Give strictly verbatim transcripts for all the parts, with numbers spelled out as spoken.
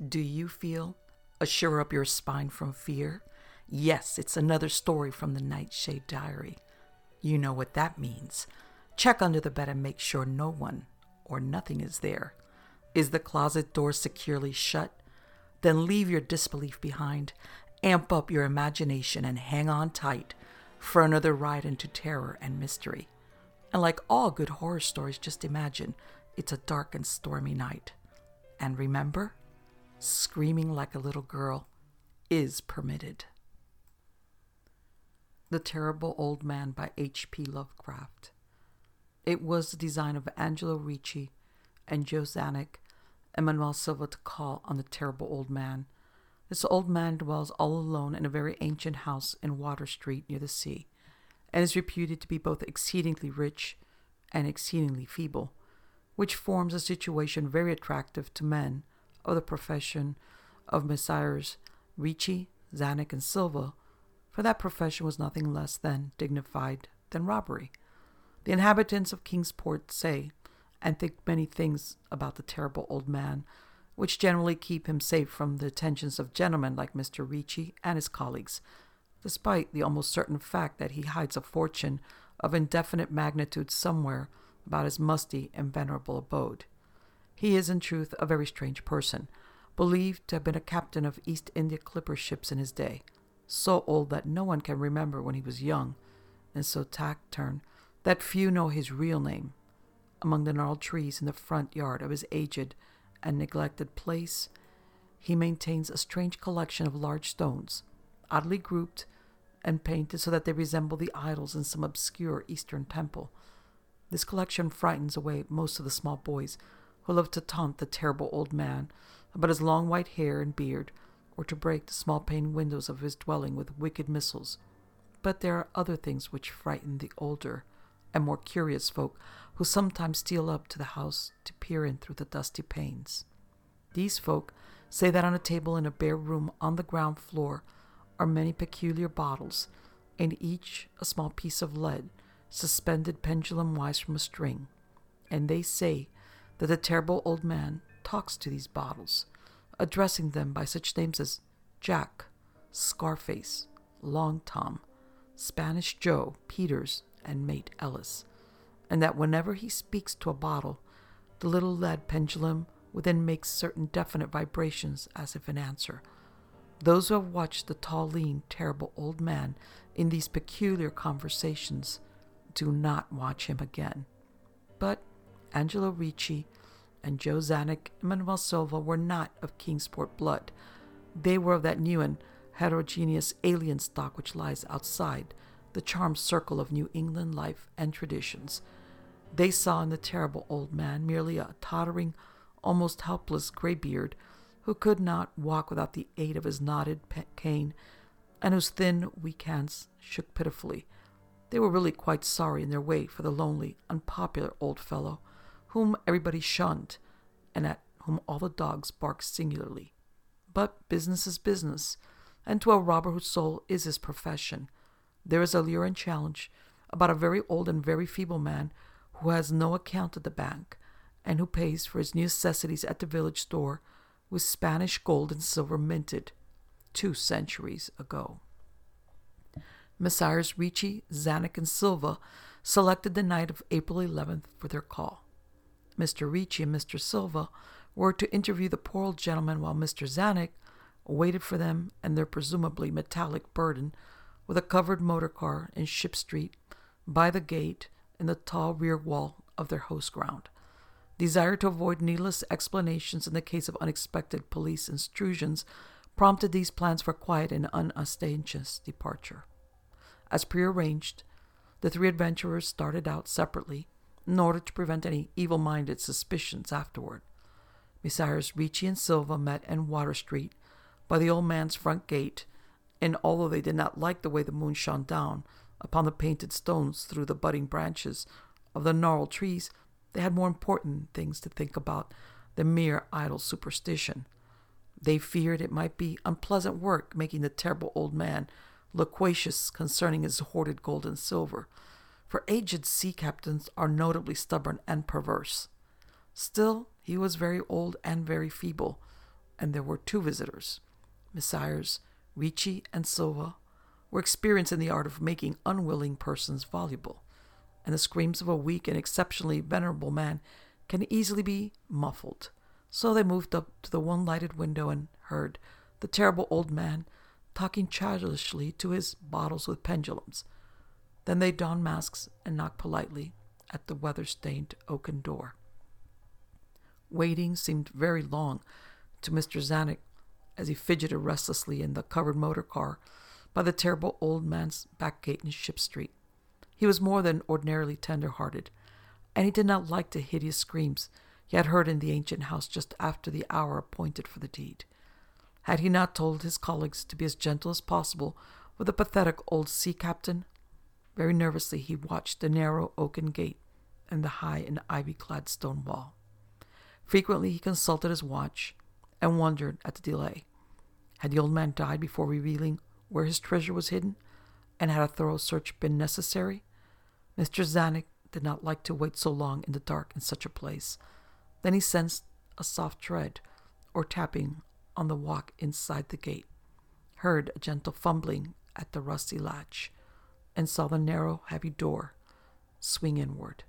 Do you feel a shiver up your spine from fear? Yes, it's another story from the Nightshade Diary. You know what that means. Check under the bed and make sure no one or nothing is there. Is the closet door securely shut? Then leave your disbelief behind, amp up your imagination, and hang on tight for another ride into terror and mystery. And like all good horror stories, just imagine it's a dark and stormy night. And remember, screaming like a little girl is permitted. The Terrible Old Man by H P Lovecraft. It was the design of Angelo Ricci and Joe Zanuck and Manuel Silva to call on the Terrible Old Man. This old man dwells all alone in a very ancient house in Water Street near the sea, and is reputed to be both exceedingly rich and exceedingly feeble, which forms a situation very attractive to men of the profession of Messrs. Ricci, Zanuck, and Silva, for that profession was nothing less than dignified than robbery. The inhabitants of Kingsport say and think many things about the Terrible Old Man, which generally keep him safe from the attentions of gentlemen like Mister Ricci and his colleagues, despite the almost certain fact that he hides a fortune of indefinite magnitude somewhere about his musty and venerable abode. He is, in truth, a very strange person, believed to have been a captain of East India clipper ships in his day, so old that no one can remember when he was young, and so taciturn that few know his real name. Among the gnarled trees in the front yard of his aged and neglected place, he maintains a strange collection of large stones, oddly grouped and painted so that they resemble the idols in some obscure Eastern temple. This collection frightens away most of the small boys who love to taunt the Terrible Old Man about his long white hair and beard, or to break the small pane windows of his dwelling with wicked missiles. But there are other things which frighten the older and more curious folk who sometimes steal up to the house to peer in through the dusty panes. These folk say that on a table in a bare room on the ground floor are many peculiar bottles, and each a small piece of lead, suspended pendulum-wise from a string, and they say that the Terrible Old Man talks to these bottles, addressing them by such names as Jack, Scarface, Long Tom, Spanish Joe, Peters, and Mate Ellis, and that whenever he speaks to a bottle, the little lead pendulum within makes certain definite vibrations as if in answer. Those who have watched the tall, lean, terrible old man in these peculiar conversations do not watch him again. But Angelo Ricci and Joe Zanuck and Manuel Silva were not of Kingsport blood. They were of that new and heterogeneous alien stock which lies outside the charmed circle of New England life and traditions. They saw in the Terrible Old Man merely a tottering, almost helpless graybeard who could not walk without the aid of his knotted pe- cane, and whose thin, weak hands shook pitifully. They were really quite sorry in their way for the lonely, unpopular old fellow, whom everybody shunned, and at whom all the dogs barked singularly. But business is business, and to a robber whose soul is his profession, there is a lure and challenge about a very old and very feeble man who has no account at the bank, and who pays for his necessities at the village store with Spanish gold and silver minted two centuries ago. Messrs. Ricci, Zanuck, and Silva selected the night of April eleventh for their call. Mister Ricci and Mister Silva were to interview the poor old gentleman, while Mister Zanuck waited for them and their presumably metallic burden with a covered motor car in Ship Street by the gate in the tall rear wall of their host ground. Desire to avoid needless explanations in the case of unexpected police intrusions prompted these plans for quiet and unostentatious departure. As prearranged, the three adventurers started out separately in order to prevent any evil-minded suspicions afterward. Messrs. Ricci and Silva met in Water Street by the old man's front gate, and although they did not like the way the moon shone down upon the painted stones through the budding branches of the gnarled trees, they had more important things to think about than mere idle superstition. They feared it might be unpleasant work making the Terrible Old Man loquacious concerning his hoarded gold and silver, for aged sea captains are notably stubborn and perverse. Still, he was very old and very feeble, and there were two visitors. Messires Ricci and Silva were experienced in the art of making unwilling persons voluble, and the screams of a weak and exceptionally venerable man can easily be muffled. So they moved up to the one lighted window and heard the terrible old man talking childishly to his bottles with pendulums. Then they donned masks and knocked politely at the weather-stained oaken door. Waiting seemed very long to Mister Zanuck as he fidgeted restlessly in the covered motor car by the terrible old man's back gate in Ship Street. He was more than ordinarily tender-hearted, and he did not like the hideous screams he had heard in the ancient house just after the hour appointed for the deed. Had he not told his colleagues to be as gentle as possible with the pathetic old sea captain? Very nervously he watched the narrow oaken gate and the high and ivy-clad stone wall. Frequently he consulted his watch and wondered at the delay. Had the old man died before revealing where his treasure was hidden, and had a thorough search been necessary? Mister Zanuck did not like to wait so long in the dark in such a place. Then he sensed a soft tread or tapping on the walk inside the gate, heard a gentle fumbling at the rusty latch, and saw the narrow, heavy door swing inward.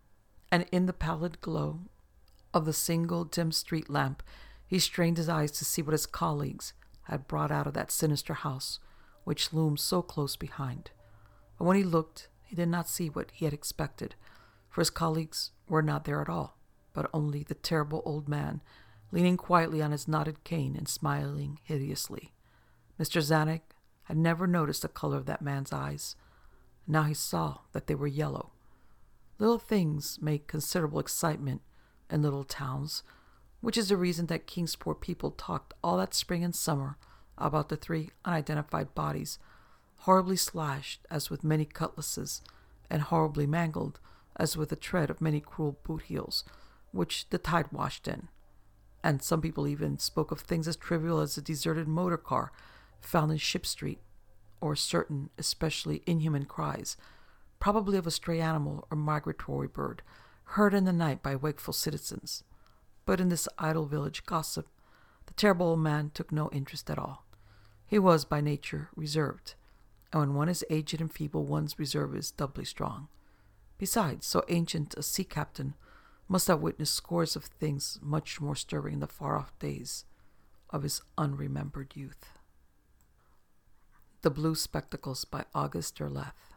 And in the pallid glow of the single dim street lamp, he strained his eyes to see what his colleagues had brought out of that sinister house which loomed so close behind. But when he looked, he did not see what he had expected, for his colleagues were not there at all, but only the terrible old man, leaning quietly on his knotted cane and smiling hideously. Mister Zanuck had never noticed the color of that man's eyes. Now he saw that they were yellow. Little things make considerable excitement in little towns, which is the reason that Kingsport people talked all that spring and summer about the three unidentified bodies, horribly slashed as with many cutlasses, and horribly mangled as with the tread of many cruel boot heels, which the tide washed in. And some people even spoke of things as trivial as a deserted motor car found in Ship Street, or certain especially inhuman cries, probably of a stray animal or migratory bird, heard in the night by wakeful citizens. But in this idle village gossip, the terrible old man took no interest at all. He was by nature reserved, and when one is aged and feeble, one's reserve is doubly strong. Besides, so ancient a sea captain must have witnessed scores of things much more stirring in the far-off days of his unremembered youth. The Blue Spectacles by Auguste Derleth.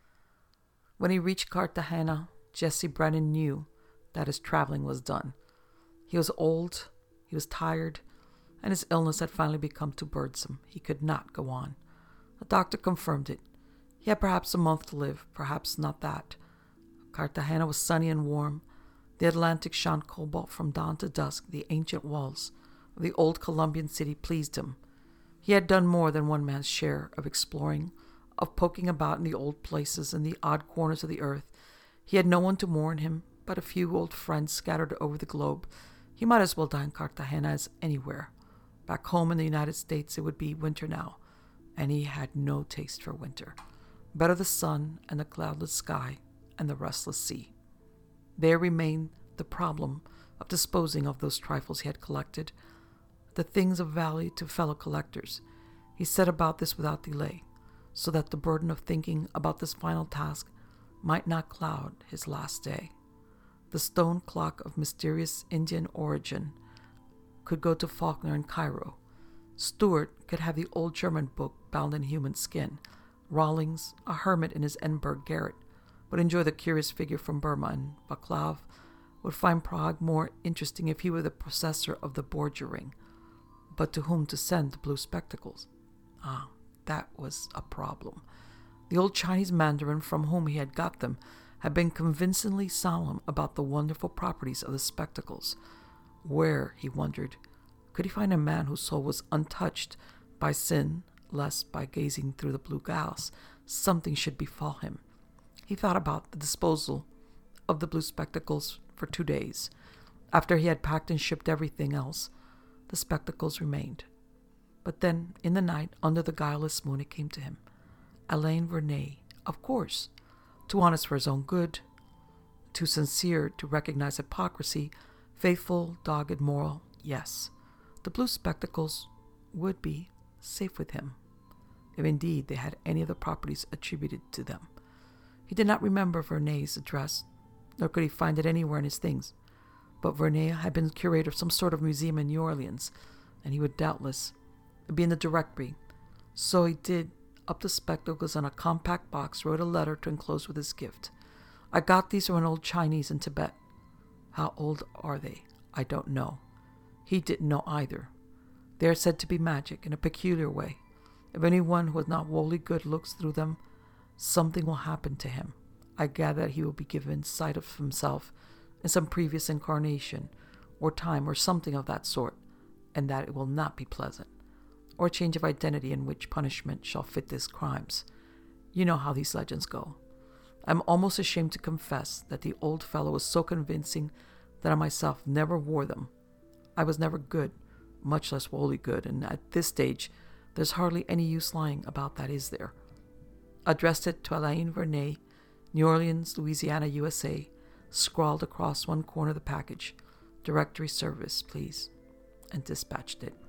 When he reached Cartagena, Jesse Brennan knew that his traveling was done. He was old, he was tired, and his illness had finally become too burdensome. He could not go on. The doctor confirmed it. He had perhaps a month to live, perhaps not that. Cartagena was sunny and warm. The Atlantic shone cobalt from dawn to dusk. The ancient walls of the old Colombian city pleased him. He had done more than one man's share of exploring, of poking about in the old places and the odd corners of the earth. He had no one to mourn him, but a few old friends scattered over the globe. He might as well die in Cartagena as anywhere. Back home in the United States, it would be winter now, and he had no taste for winter. Better the sun and the cloudless sky and the restless sea. There remained the problem of disposing of those trifles he had collected, the things of value to fellow collectors. He set about this without delay, so that the burden of thinking about this final task might not cloud his last day. The stone clock of mysterious Indian origin could go to Faulkner in Cairo. Stuart could have the old German book bound in human skin. Rawlings, a hermit in his Edinburgh garret, would enjoy the curious figure from Burma, and Vaclav would find Prague more interesting if he were the possessor of the Borgia ring. But to whom to send the blue spectacles? Ah, that was a problem. The old Chinese mandarin from whom he had got them had been convincingly solemn about the wonderful properties of the spectacles. Where, he wondered, could he find a man whose soul was untouched by sin, lest by gazing through the blue glass something should befall him? He thought about the disposal of the blue spectacles for two days. After he had packed and shipped everything else, the spectacles remained. But then, in the night, under the guileless moon, it came to him. Alain Vernet, of course, too honest for his own good, too sincere to recognize hypocrisy, faithful, dogged, moral, yes. the blue spectacles would be safe with him, if indeed they had any of the properties attributed to them. He did not remember Vernet's address, nor could he find it anywhere in his things, but Vernet had been curator of some sort of museum in New Orleans, and he would doubtless be in the directory. So he did up the spectacles in a compact box, wrote a letter to enclose with his gift. I got these from an old Chinese in Tibet. How old are they? I don't know. He didn't know either. They are said to be magic in a peculiar way. If anyone who has not wholly good looks through them, something will happen to him. I gather that he will be given sight of himself in some previous incarnation, or time, or something of that sort, and that it will not be pleasant, or a change of identity in which punishment shall fit his crimes. You know how these legends go. I am almost ashamed to confess that the old fellow was so convincing that I myself never wore them. I was never good, much less wholly good, and at this stage, there's hardly any use lying about that, is there? Addressed it to Alain Vernet, New Orleans, Louisiana, U S A, scrawled across one corner of the package, "Directory service, please," and dispatched it.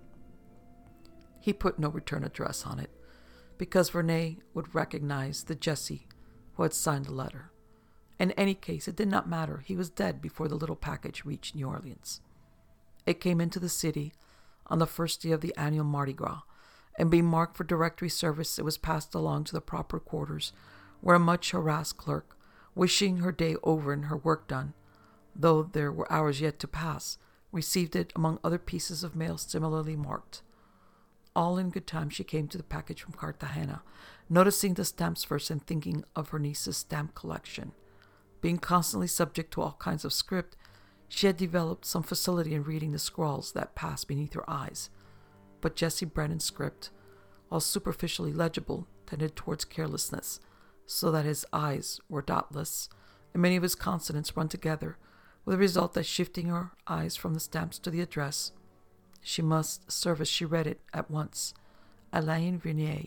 He put no return address on it, because Vernet would recognize the Jesse who had signed the letter. In any case, it did not matter. He was dead before the little package reached New Orleans. It came into the city on the first day of the annual Mardi Gras, and being marked for directory service, it was passed along to the proper quarters, where a much harassed clerk, wishing her day over and her work done, though there were hours yet to pass, received it among other pieces of mail similarly marked. All in good time she came to the package from Cartagena, noticing the stamps first and thinking of her niece's stamp collection. Being constantly subject to all kinds of script, she had developed some facility in reading the scrawls that passed beneath her eyes. But Jesse Brennan's script, while superficially legible, tended towards carelessness, so that his eyes were dotless, and many of his consonants run together, with the result that shifting her eyes from the stamps to the address, she must serve as she read it at once, Alain Vernet.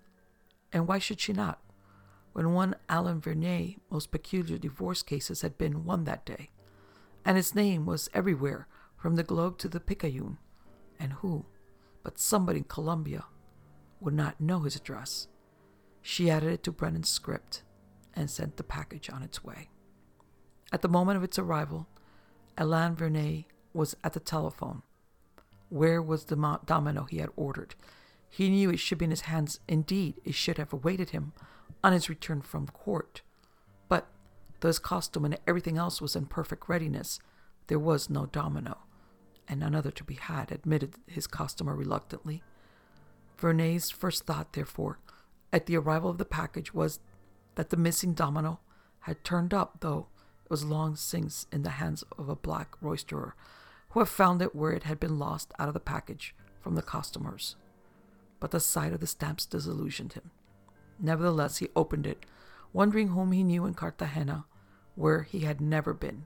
And why should she not, when one Alain Vernet most peculiar divorce cases had been won that day, and his name was everywhere, from the Globe to the Picayune, and who, but somebody in Colombia, would not know his address? She added it to Brennan's script and sent the package on its way. At the moment of its arrival, Alain Vernet was at the telephone. Where was the mo- domino he had ordered? He knew it should be in his hands. Indeed, it should have awaited him on his return from court. But though his costume and everything else was in perfect readiness, there was no domino, and none other to be had, admitted his customer reluctantly. Vernet's first thought, therefore, at the arrival of the package was that the missing domino had turned up, though it was long since in the hands of a black roisterer, who had found it where it had been lost out of the package from the customers. But the sight of the stamps disillusioned him. Nevertheless, he opened it, wondering whom he knew in Cartagena, where he had never been.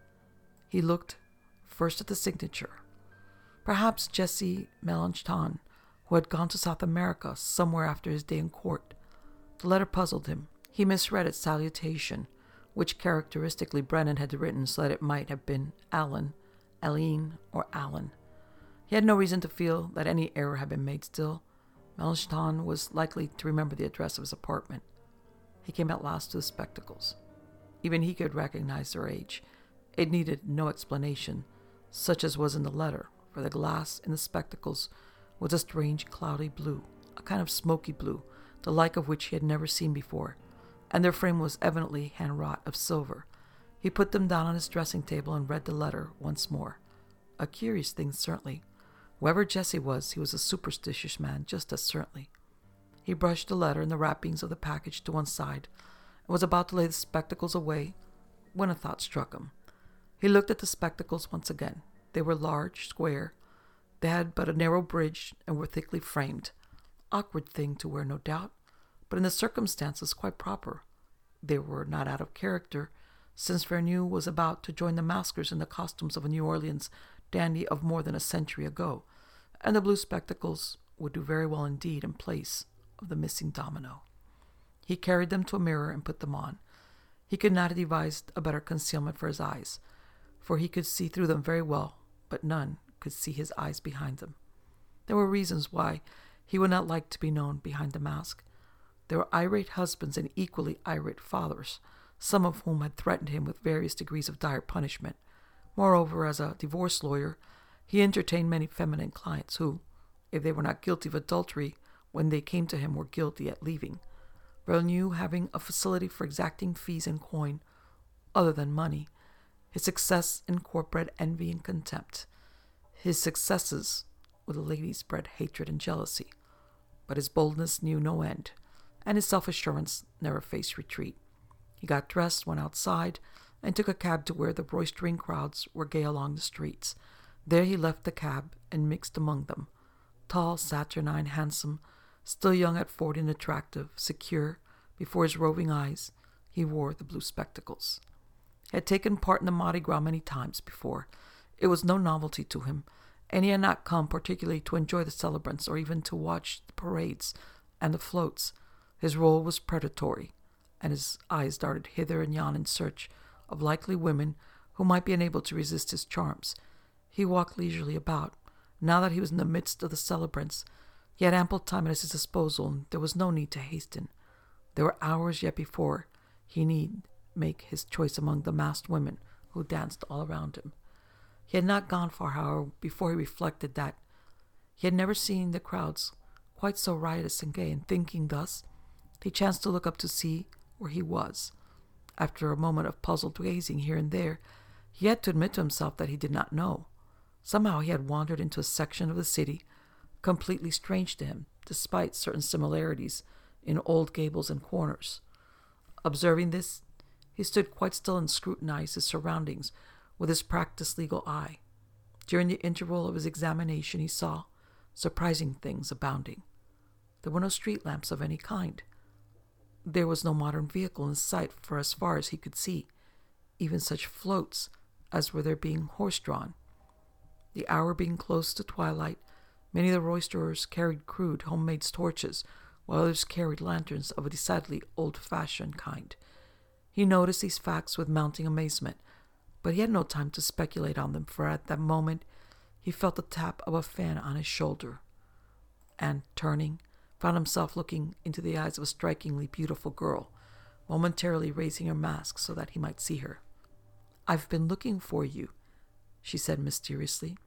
He looked first at the signature. Perhaps Jesse Melanchthon, who had gone to South America somewhere after his day in court. The letter puzzled him. He misread its salutation, which characteristically Brennan had written so that it might have been Alan, Aline, or Alan. He had no reason to feel that any error had been made still. Melanchthon was likely to remember the address of his apartment. He came at last to the spectacles. Even he could recognize their age. It needed no explanation, such as was in the letter, for the glass in the spectacles was a strange cloudy blue, a kind of smoky blue, the like of which he had never seen before, and their frame was evidently hand-wrought of silver. He put them down on his dressing table and read the letter once more. A curious thing, certainly. Whoever Jesse was, he was a superstitious man, just as certainly. He brushed the letter and the wrappings of the package to one side, and was about to lay the spectacles away, when a thought struck him. He looked at the spectacles once again. They were large, square. They had but a narrow bridge and were thickly framed. Awkward thing to wear, no doubt, but in the circumstances quite proper. They were not out of character, since Vernet was about to join the maskers in the costumes of a New Orleans dandy of more than a century ago, and the blue spectacles would do very well indeed in place of the missing domino. He carried them to a mirror and put them on. He could not have devised a better concealment for his eyes, for he could see through them very well, but none could see his eyes behind them. There were reasons why he would not like to be known behind the mask. There were irate husbands and equally irate fathers, some of whom had threatened him with various degrees of dire punishment. Moreover, as a divorce lawyer, he entertained many feminine clients who, if they were not guilty of adultery when they came to him, were guilty at leaving. Vergniaud, having a facility for exacting fees in coin other than money, his success in court bred envy and contempt. His successes with the ladies bred hatred and jealousy. But his boldness knew no end, and his self-assurance never faced retreat. He got dressed, went outside, and took a cab to where the roistering crowds were gay along the streets. There he left the cab and mixed among them. Tall, saturnine, handsome, still young at forty and attractive, secure, before his roving eyes, he wore the blue spectacles. He had taken part in the Mardi Gras many times before. It was no novelty to him, and he had not come particularly to enjoy the celebrants or even to watch the parades and the floats. His role was predatory, and his eyes darted hither and yon in search of likely women who might be unable to resist his charms. He walked leisurely about. Now that he was in the midst of the celebrants, he had ample time at his disposal, and there was no need to hasten. There were hours yet before he need make his choice among the masked women who danced all around him. He had not gone far, however, before he reflected that he had never seen the crowds quite so riotous and gay, and thinking thus, he chanced to look up to see where he was. After a moment of puzzled gazing here and there, he had to admit to himself that he did not know. Somehow he had wandered into a section of the city completely strange to him, despite certain similarities in old gables and corners. Observing this, he stood quite still and scrutinized his surroundings with his practiced legal eye. During the interval of his examination, he saw surprising things abounding. There were no street lamps of any kind. There was no modern vehicle in sight for as far as he could see, even such floats as were there being horse-drawn. The hour being close to twilight, many of the roisterers carried crude homemade torches, while others carried lanterns of a decidedly old-fashioned kind. He noticed these facts with mounting amazement, but he had no time to speculate on them, for at that moment he felt the tap of a fan on his shoulder, and, turning, found himself looking into the eyes of a strikingly beautiful girl, momentarily raising her mask so that he might see her. "I've been looking for you," she said mysteriously.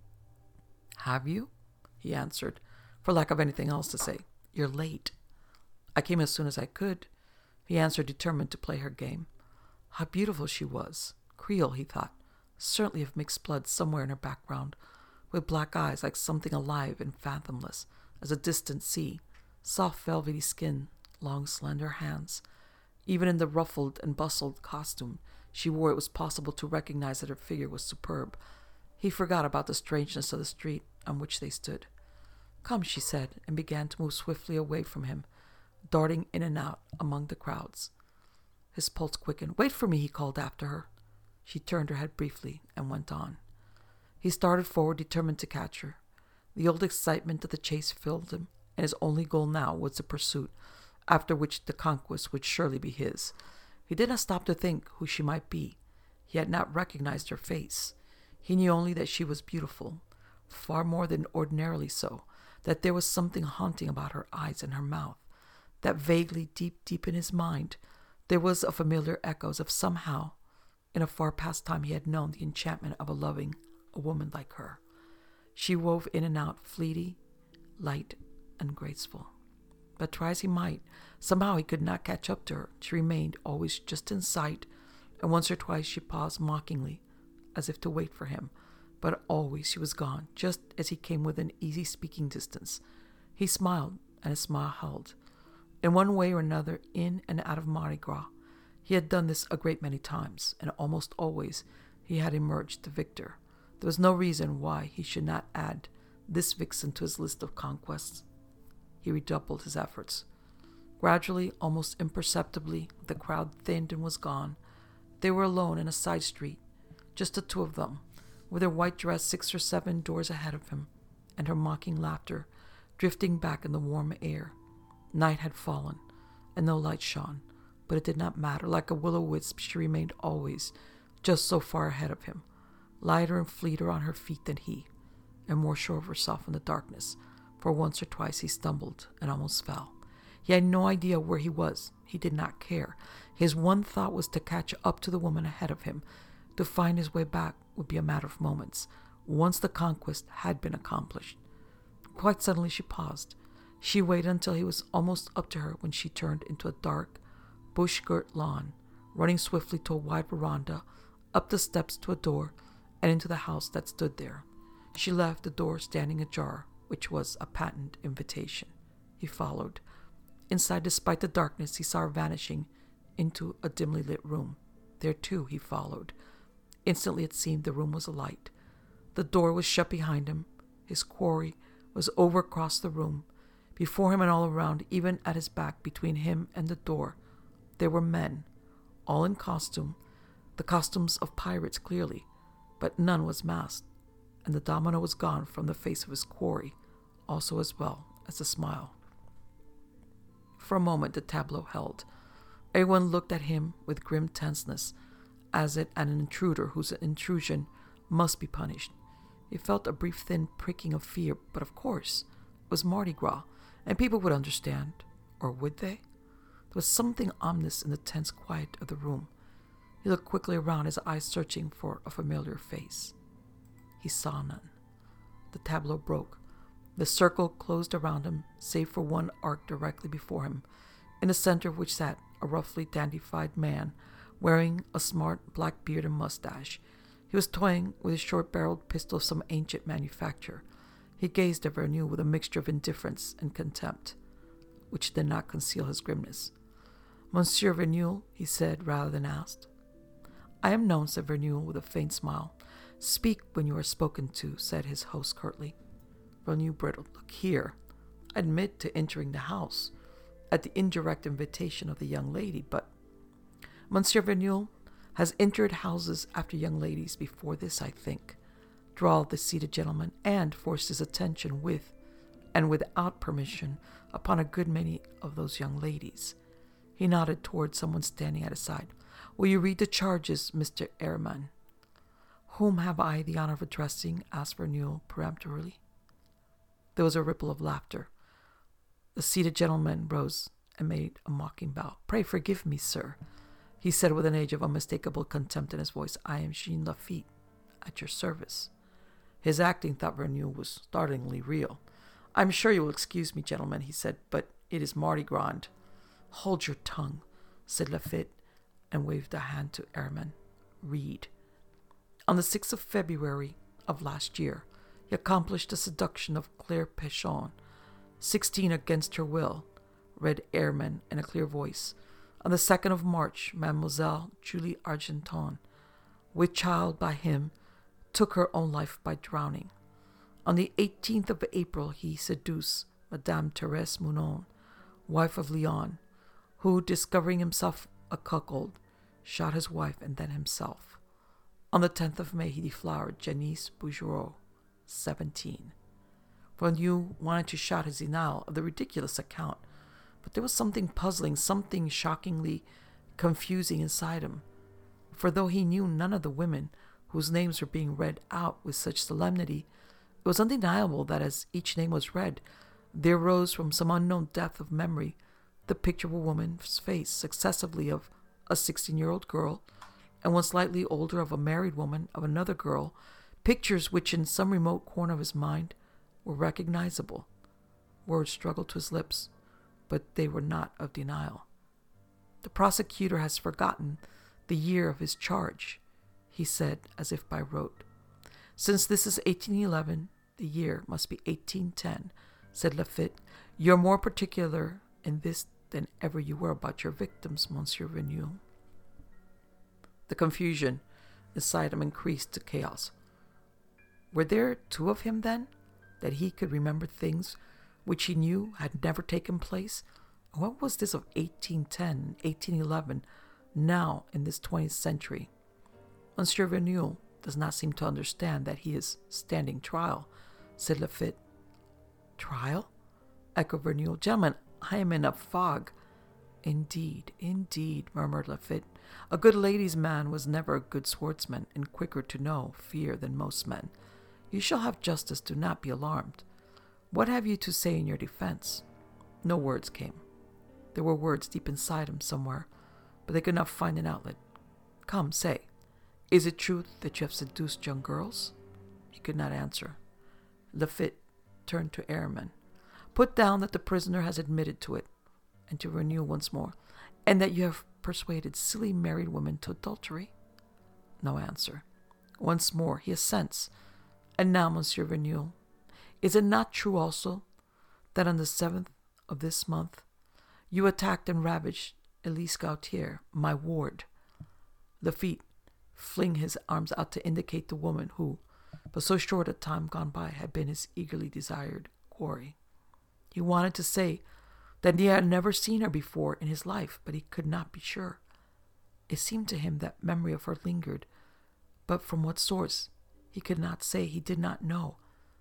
"Have you?" he answered, for lack of anything else to say. "You're late." "I came as soon as I could," he answered, determined to play her game. How beautiful she was. Creole, he thought, certainly of mixed blood somewhere in her background, with black eyes like something alive and fathomless as a distant sea, soft velvety skin, long slender hands. Even in the ruffled and bustled costume she wore, it was possible to recognize that her figure was superb. He forgot about the strangeness of the street on which they stood. "Come," she said, and began to move swiftly away from him, darting in and out among the crowds. His pulse quickened. "Wait for me," he called after her. She turned her head briefly and went on. He started forward, determined to catch her. The old excitement of the chase filled him, and his only goal now was the pursuit, after which the conquest would surely be his. He did not stop to think who she might be. He had not recognized her face. He knew only that she was beautiful, far more than ordinarily so, that there was something haunting about her eyes and her mouth, that vaguely, deep, deep in his mind, there was a familiar echoes of somehow, in a far past time, he had known the enchantment of a loving a woman like her. She wove in and out, fleety, light, and graceful. But try as he might, somehow he could not catch up to her. She remained always just in sight, and once or twice she paused mockingly, as if to wait for him. But always she was gone, just as he came within easy speaking distance. He smiled, and his smile held. In one way or another, in and out of Mardi Gras, he had done this a great many times, and almost always he had emerged the victor. There was no reason why he should not add this vixen to his list of conquests. He redoubled his efforts. Gradually, almost imperceptibly, the crowd thinned and was gone. They were alone in a side street, just the two of them, with her white dress six or seven doors ahead of him, and her mocking laughter drifting back in the warm air. Night had fallen, and no light shone, but it did not matter. Like a will-o'-wisp, she remained always just so far ahead of him, lighter and fleeter on her feet than he. and more sure of herself in the darkness, for once or twice he stumbled and almost fell. He had no idea where he was. He did not care. His one thought was to catch up to the woman ahead of him. To find his way back would be a matter of moments, once the conquest had been accomplished. Quite suddenly she paused. She waited until he was almost up to her when she turned into a dark, bush-girt lawn, running swiftly to a wide veranda, up the steps to a door, and into the house that stood there. She left the door standing ajar, which was a patent invitation. He followed. Inside, despite the darkness, he saw her vanishing into a dimly lit room. There, too, he followed. Instantly, it seemed the room was alight. The door was shut behind him. His quarry was over across the room. Before him and all around, even at his back, between him and the door, there were men, all in costume, the costumes of pirates clearly, but none was masked, and the domino was gone from the face of his quarry, also as well as the smile. For a moment the tableau held. Everyone looked at him with grim tenseness, as at an intruder whose intrusion must be punished. He felt a brief thin pricking of fear, but of course it was Mardi Gras, and people would understand. Or would they? There was something ominous in the tense quiet of the room. He looked quickly around, his eyes searching for a familiar face. He saw none. The tableau broke. The circle closed around him, save for one arc directly before him, in the center of which sat a roughly dandified man, wearing a smart black beard and mustache. He was toying with a short-barreled pistol of some ancient manufacture. He gazed at Vernieu with a mixture of indifference and contempt, which did not conceal his grimness. "Monsieur Vernieu," he said, rather than asked. "I am known," said Vernieu with a faint smile. "Speak when you are spoken to," said his host curtly. Vernieu brittled. "Look here. I admit to entering the house at the indirect invitation of the young lady, but Monsieur Vernieu has entered houses after young ladies before this, I think," drawled the seated gentleman, and forced his attention with and without permission upon a good many of those young ladies. He nodded toward someone standing at his side. "Will you read the charges, Mister Herman?" "Whom have I the honor of addressing?" asked Vernieu peremptorily. There was a ripple of laughter. The seated gentleman rose and made a mocking bow. "Pray forgive me, sir," he said with an edge of unmistakable contempt in his voice. "I am Jean Lafitte, at your service." His acting, thought Vernieu, was startlingly real. "I am sure you will excuse me, gentlemen," he said, "but it is Mardi Gras." "Hold your tongue," said Lafitte, and waved a hand to Herman. "Read." On the sixth of February of last year, he accomplished the seduction of Claire Péchon, sixteen against her will, read Herman in a clear voice. On the second of March, Mademoiselle Julie Argenton, with child by him, took her own life by drowning. On the eighteenth of April, he seduced Madame Thérèse Mounon, wife of Leon, who, discovering himself a cuckold, shot his wife and then himself. On the tenth of May, he deflowered Janice Bouguereau, seventeen. Vernieu wanted to shout his denial of the ridiculous account, but there was something puzzling, something shockingly confusing inside him. For though he knew none of the women whose names were being read out with such solemnity, it was undeniable that as each name was read, there rose from some unknown depth of memory the picture of a woman's face, successively of a sixteen-year-old girl, and one slightly older of a married woman, of another girl, pictures which in some remote corner of his mind were recognizable. Words struggled to his lips, but they were not of denial. "The prosecutor has forgotten the year of his charge," he said, as if by rote. "Since this is eighteen eleven, the year must be eighteen ten, said Lafitte. "You're more particular in this than ever you were about your victims, Monsieur Vernieu." The confusion inside him increased to chaos. Were there two of him, then, that he could remember things which he knew had never taken place? What was this of eighteen ten, eighteen eleven, now in this twentieth century? "Monsieur Vernieu does not seem to understand that he is standing trial," said Lafitte. "Trial?" echoed Vernieu. "Gentlemen, I am in a fog." "Indeed, indeed," murmured Lafitte. "A good ladies' man was never a good swordsman, and quicker to know fear than most men. You shall have justice. Do not be alarmed. What have you to say in your defense?" No words came. There were words deep inside him somewhere, but they could not find an outlet. "Come, say, is it true that you have seduced young girls?" He could not answer. Lafitte turned to Airman. "Put down that the prisoner has admitted to it," and to Verneuil once more, "and that you have persuaded silly married women to adultery." No answer. Once more he assents. "And now, Monsieur Verneuil, is it not true also that on the seventh of this month you attacked and ravaged Elise Gautier, my ward?" Lafitte fling his arms out to indicate the woman who, but so short a time gone by, had been his eagerly desired quarry. He wanted to say that he had never seen her before in his life, but he could not be sure. It seemed to him that memory of her lingered, but from what source he could not say. He did not know.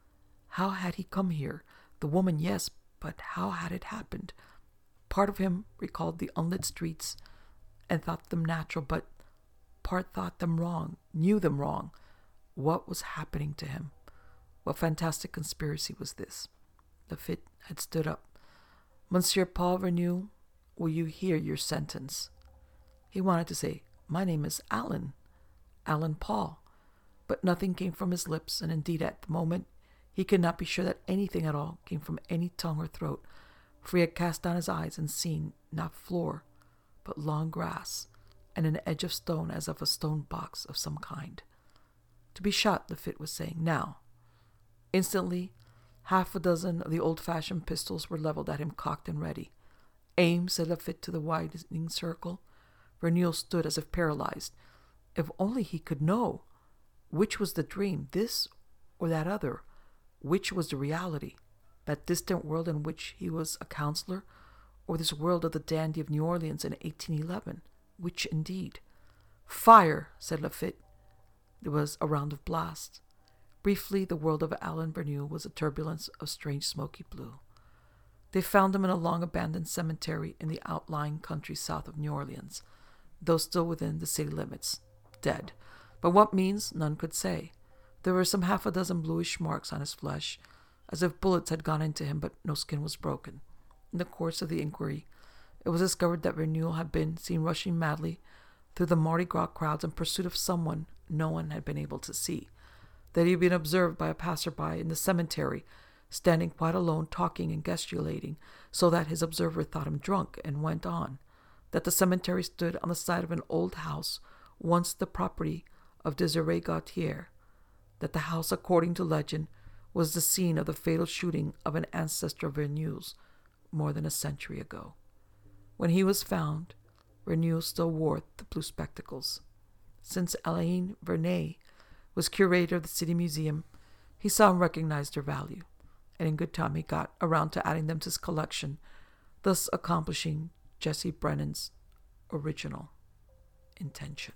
How had he come here? The woman, yes, but how had it happened? Part of him recalled the unlit streets and thought them natural, but part thought them wrong, knew them wrong. What was happening to him? What fantastic conspiracy was this? Lafitte had stood up. "Monsieur Paul Verneuil, will you hear your sentence?" He wanted to say, "My name is Alan, Alan Paul," but nothing came from his lips, and indeed at the moment he could not be sure that anything at all came from any tongue or throat, for he had cast down his eyes and seen, not floor, but long grass, and an edge of stone as of a stone box of some kind. "To be shot," Lafitte was saying, "now." Instantly, half a dozen of the old-fashioned pistols were leveled at him, cocked and ready. "Aim," said Lafitte to the widening circle. Verneuil stood as if paralyzed. If only he could know! Which was the dream, this or that other? Which was the reality? That distant world in which he was a counselor, or this world of the dandy of New Orleans in eighteen eleven? Which indeed? "Fire!" said Lafitte. There was a round of blasts. Briefly, the world of Alan Verneuil was a turbulence of strange smoky blue. They found him in a long-abandoned cemetery in the outlying country south of New Orleans, though still within the city limits. Dead. By what means, none could say. There were some half a dozen bluish marks on his flesh, as if bullets had gone into him, but no skin was broken. In the course of the inquiry, it was discovered that Verneuil had been seen rushing madly through the Mardi Gras crowds in pursuit of someone no one had been able to see, that he had been observed by a passerby in the cemetery, standing quite alone, talking and gesticulating, so that his observer thought him drunk and went on, that the cemetery stood on the site of an old house, once the property of Desiree Gautier, that the house, according to legend, was the scene of the fatal shooting of an ancestor of Verneuil's more than a century ago. When he was found, Verneuil still wore the blue spectacles. Since Alain Vernet was curator of the City Museum, he saw and recognized their value, and in good time he got around to adding them to his collection, thus accomplishing Jesse Brennan's original intention.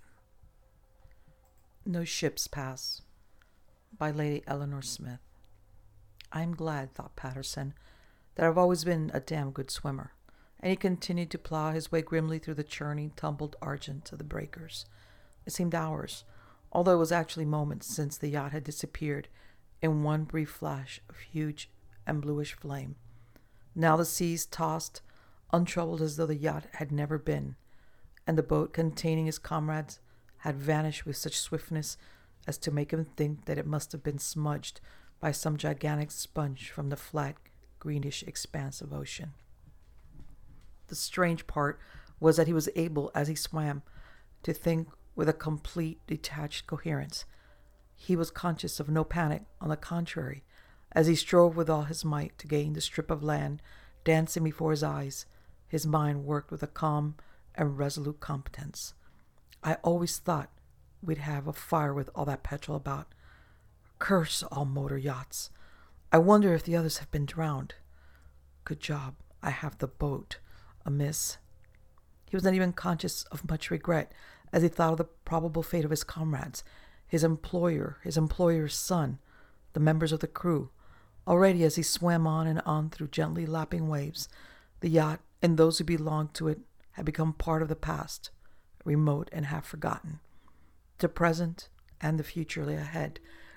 No Ships Pass by Lady Eleanor Smith. "I'm glad," thought Patterson, "that I've always been a damn good swimmer," and he continued to plow his way grimly through the churning, tumbled argent of the breakers. It seemed hours, although it was actually moments, since the yacht had disappeared in one brief flash of huge and bluish flame. Now the seas tossed, untroubled as though the yacht had never been, and the boat containing his comrades had vanished with such swiftness as to make him think that it must have been smudged by some gigantic sponge from the flat, greenish expanse of ocean. The strange part was that he was able, as he swam, to think with a complete, detached coherence. He was conscious of no panic. On the contrary, as he strove with all his might to gain the strip of land dancing before his eyes, his mind worked with a calm and resolute competence. "I always thought we'd have a fire with all that petrol about. Curse all motor yachts. I wonder if the others have been drowned. Good job, I have the boat amiss." He was not even conscious of much regret as he thought of the probable fate of his comrades, his employer, his employer's son, the members of the crew. Already, as he swam on and on through gently lapping waves, the yacht and those who belonged to it had become part of the past, remote and half forgotten. The present and the future lay ahead,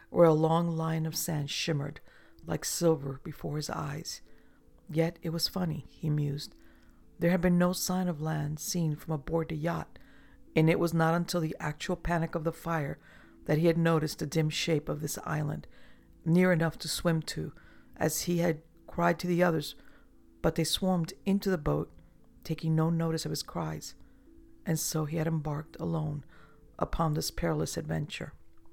where a long line of sand shimmered like silver before his eyes. Yet it was funny, he mused. There had been no sign of land seen from aboard the yacht, and it was not until the actual panic of the fire that he had noticed the dim shape of this island, near enough to swim to, as he had cried to the others, but they swarmed into the boat, taking no notice of his cries, and so he had embarked alone upon this perilous adventure.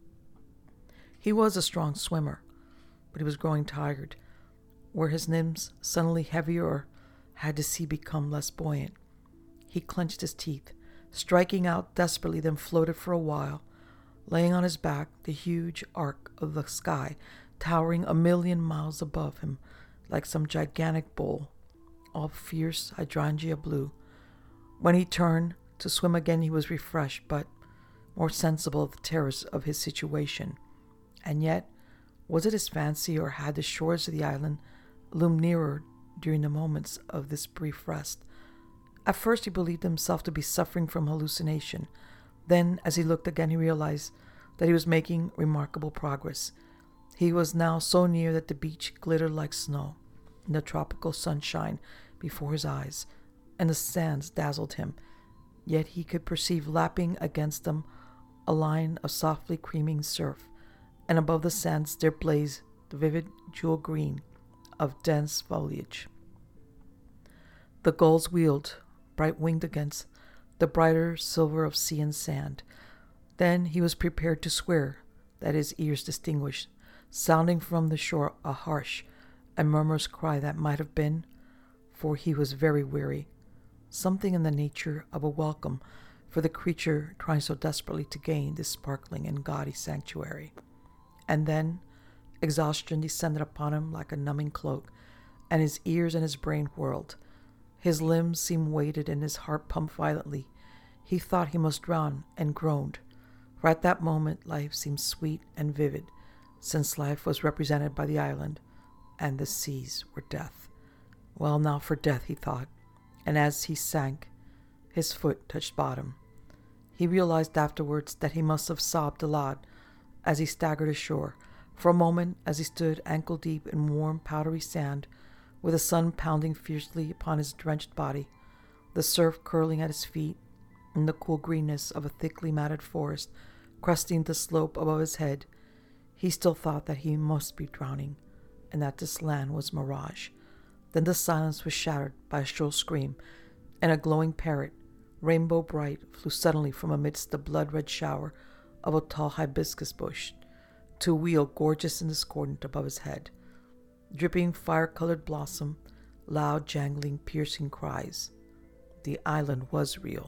He was a strong swimmer, but he was growing tired. Were his limbs suddenly heavier, or had the sea become less buoyant? He clenched his teeth, striking out desperately, then floated for a while, laying on his back, the huge arc of the sky towering a million miles above him like some gigantic bull, all fierce hydrangea blue. When he turned to swim again, he was refreshed, but more sensible of the terrors of his situation. And yet, was it his fancy, or had the shores of the island loomed nearer during the moments of this brief rest? At first he believed himself to be suffering from hallucination. Then, as he looked again, he realized that he was making remarkable progress. He was now so near that the beach glittered like snow in the tropical sunshine before his eyes, and the sands dazzled him. Yet he could perceive lapping against them a line of softly creaming surf, and above the sands there blazed the vivid jewel green of dense foliage. The gulls wheeled, bright-winged against the brighter silver of sea and sand. Then he was prepared to swear that his ears distinguished, sounding from the shore, a harsh and murmurous cry that might have been, for he was very weary, something in the nature of a welcome for the creature trying so desperately to gain this sparkling and gaudy sanctuary. And then exhaustion descended upon him like a numbing cloak, and his ears and his brain whirled. His limbs seemed weighted, and his heart pumped violently. He thought he must drown, and groaned. For at that moment life seemed sweet and vivid, since life was represented by the island, and the seas were death. Well, now for death, he thought, and as he sank, his foot touched bottom. He realized afterwards that he must have sobbed aloud as he staggered ashore. For a moment, as he stood ankle-deep in warm, powdery sand, with the sun pounding fiercely upon his drenched body, the surf curling at his feet, and the cool greenness of a thickly matted forest cresting the slope above his head, he still thought that he must be drowning, and that this land was mirage. Then the silence was shattered by a shrill scream, and a glowing parrot, rainbow bright, flew suddenly from amidst the blood-red shower of a tall hibiscus bush to wheel gorgeous and discordant above his head, dripping fire-colored blossom, loud, jangling, piercing cries. The island was real.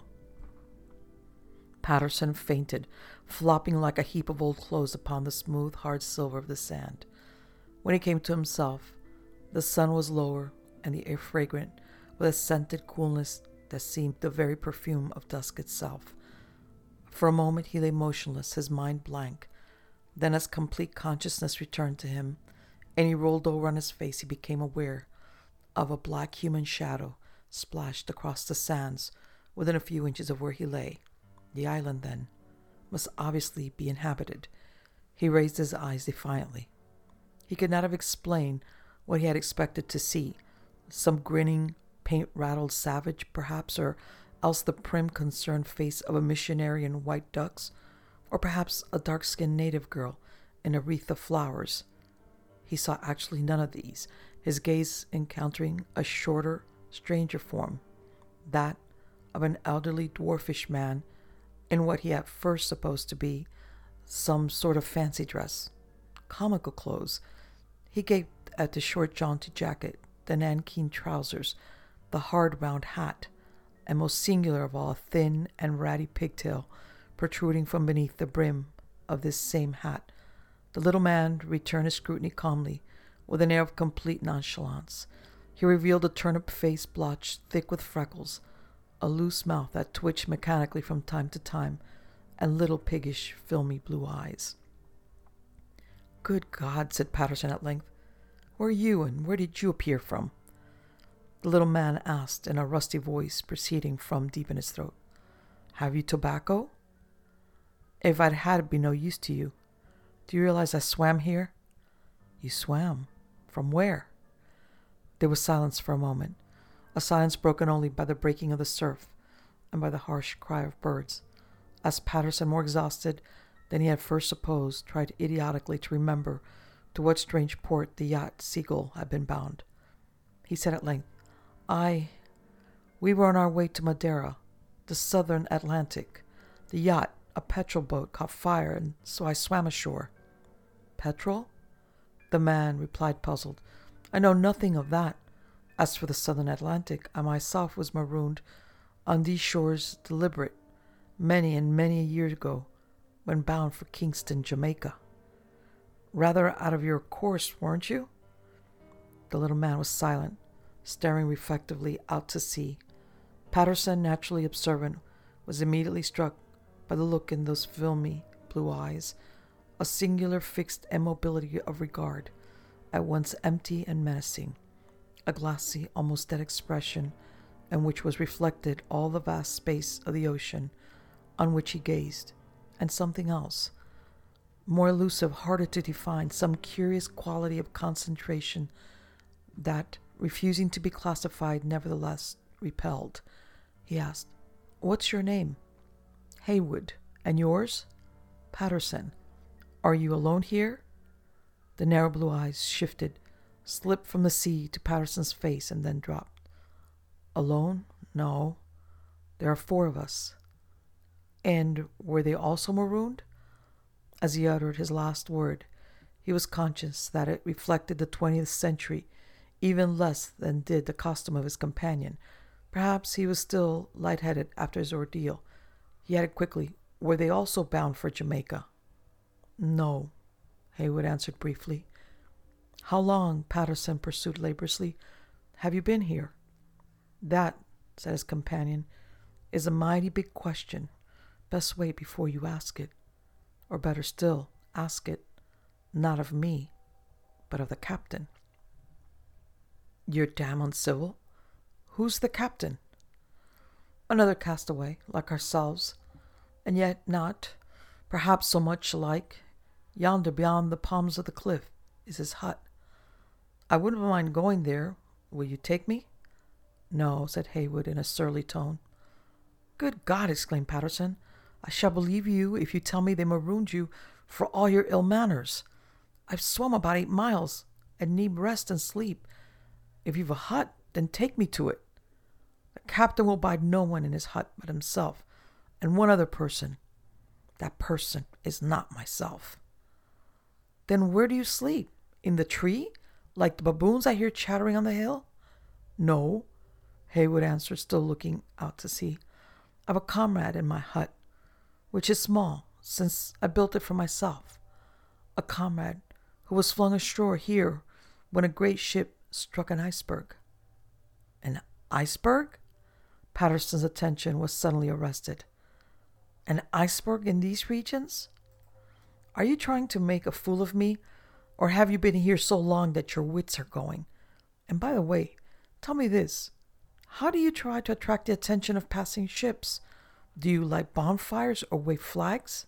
Patterson fainted, flopping like a heap of old clothes upon the smooth, hard silver of the sand. When he came to himself, the sun was lower, and the air fragrant with a scented coolness that seemed the very perfume of dusk itself. For a moment he lay motionless, his mind blank. Then, as complete consciousness returned to him, and he rolled over on his face, he became aware of a black human shadow splashed across the sands within a few inches of where he lay. The island, then, must obviously be inhabited. He raised his eyes defiantly. He could not have explained what he had expected to see. Some grinning, paint-rattled savage, perhaps, or else the prim, concerned face of a missionary in white ducks, or perhaps a dark-skinned native girl in a wreath of flowers. He saw actually none of these, his gaze encountering a shorter, stranger form, that of an elderly, dwarfish man in what he at first supposed to be some sort of fancy dress, comical clothes. He gaped at the short, jaunty jacket, the nankeen trousers, the hard, round hat, and most singular of all, a thin and ratty pigtail protruding from beneath the brim of this same hat. The little man returned his scrutiny calmly, with an air of complete nonchalance. He revealed a turnip face blotched thick with freckles, a loose mouth that twitched mechanically from time to time, and little piggish, filmy blue eyes. "Good God," said Patterson at length. "Who are you, and where did you appear from?" The little man asked in a rusty voice proceeding from deep in his throat. "Have you tobacco?" "If I'd had, it'd be no use to you." Do you realize I swam here?" "You swam? From where?" There was silence for a moment, a silence broken only by the breaking of the surf and by the harsh cry of birds, as Patterson, more exhausted than he had first supposed, tried idiotically to remember to what strange port the yacht Seagull had been bound. He said at length, I... We were on our way to Madeira, the southern Atlantic. The yacht, a petrol boat, caught fire, and so I swam ashore." "Petrol?" The man replied, puzzled. "I know nothing of that. As for the southern Atlantic, I myself was marooned on these shores deliberate, many and many a year ago, when bound for Kingston, Jamaica." "Rather out of your course, weren't you?" The little man was silent, staring reflectively out to sea. Patterson, naturally observant, was immediately struck by the look in those filmy blue eyes, a singular fixed immobility of regard, at once empty and menacing, a glassy, almost dead expression, in which was reflected all the vast space of the ocean on which he gazed, and something else, more elusive, harder to define, some curious quality of concentration that, refusing to be classified, nevertheless repelled. He asked, "What's your name?" "Heywood. And yours?" "Patterson. Are you alone here?" The narrow blue eyes shifted, slipped from the sea to Patterson's face, and then dropped. "Alone? No. There are four of us." "And were they also marooned?" As he uttered his last word, he was conscious that it reflected the twentieth century even less than did the costume of his companion. Perhaps he was still lightheaded after his ordeal. He added quickly, "Were they also bound for Jamaica?" "No," Heywood answered briefly. "How long," Patterson pursued laboriously, "have you been here?" "That," said his companion, "is a mighty big question. Best wait before you ask it. Or better still, ask it, not of me, but of the captain." "You're damn uncivil. Who's the captain?" "Another castaway, like ourselves, and yet not, perhaps, so much alike. Yonder, beyond the palms of the cliff, is his hut. I wouldn't mind going there. Will you take me?" "No," said Heywood in a surly tone. "Good God!" exclaimed Patterson. "I shall believe you if you tell me they marooned you for all your ill manners. I've swum about eight miles, and need rest and sleep. If you've a hut, then take me to it. The captain will bide no one in his hut but himself, and one other person. That person is not myself." "Then where do you sleep? In the tree, like the baboons I hear chattering on the hill?" "No," Heywood answered, still looking out to sea. "I've a comrade in my hut, which is small, since I built it for myself. A comrade who was flung ashore here when a great ship struck an iceberg." "An iceberg?" Patterson's attention was suddenly arrested. "An iceberg in these regions? Are you trying to make a fool of me, or have you been here so long that your wits are going? And by the way, tell me this. How do you try to attract the attention of passing ships? Do you light bonfires or wave flags?"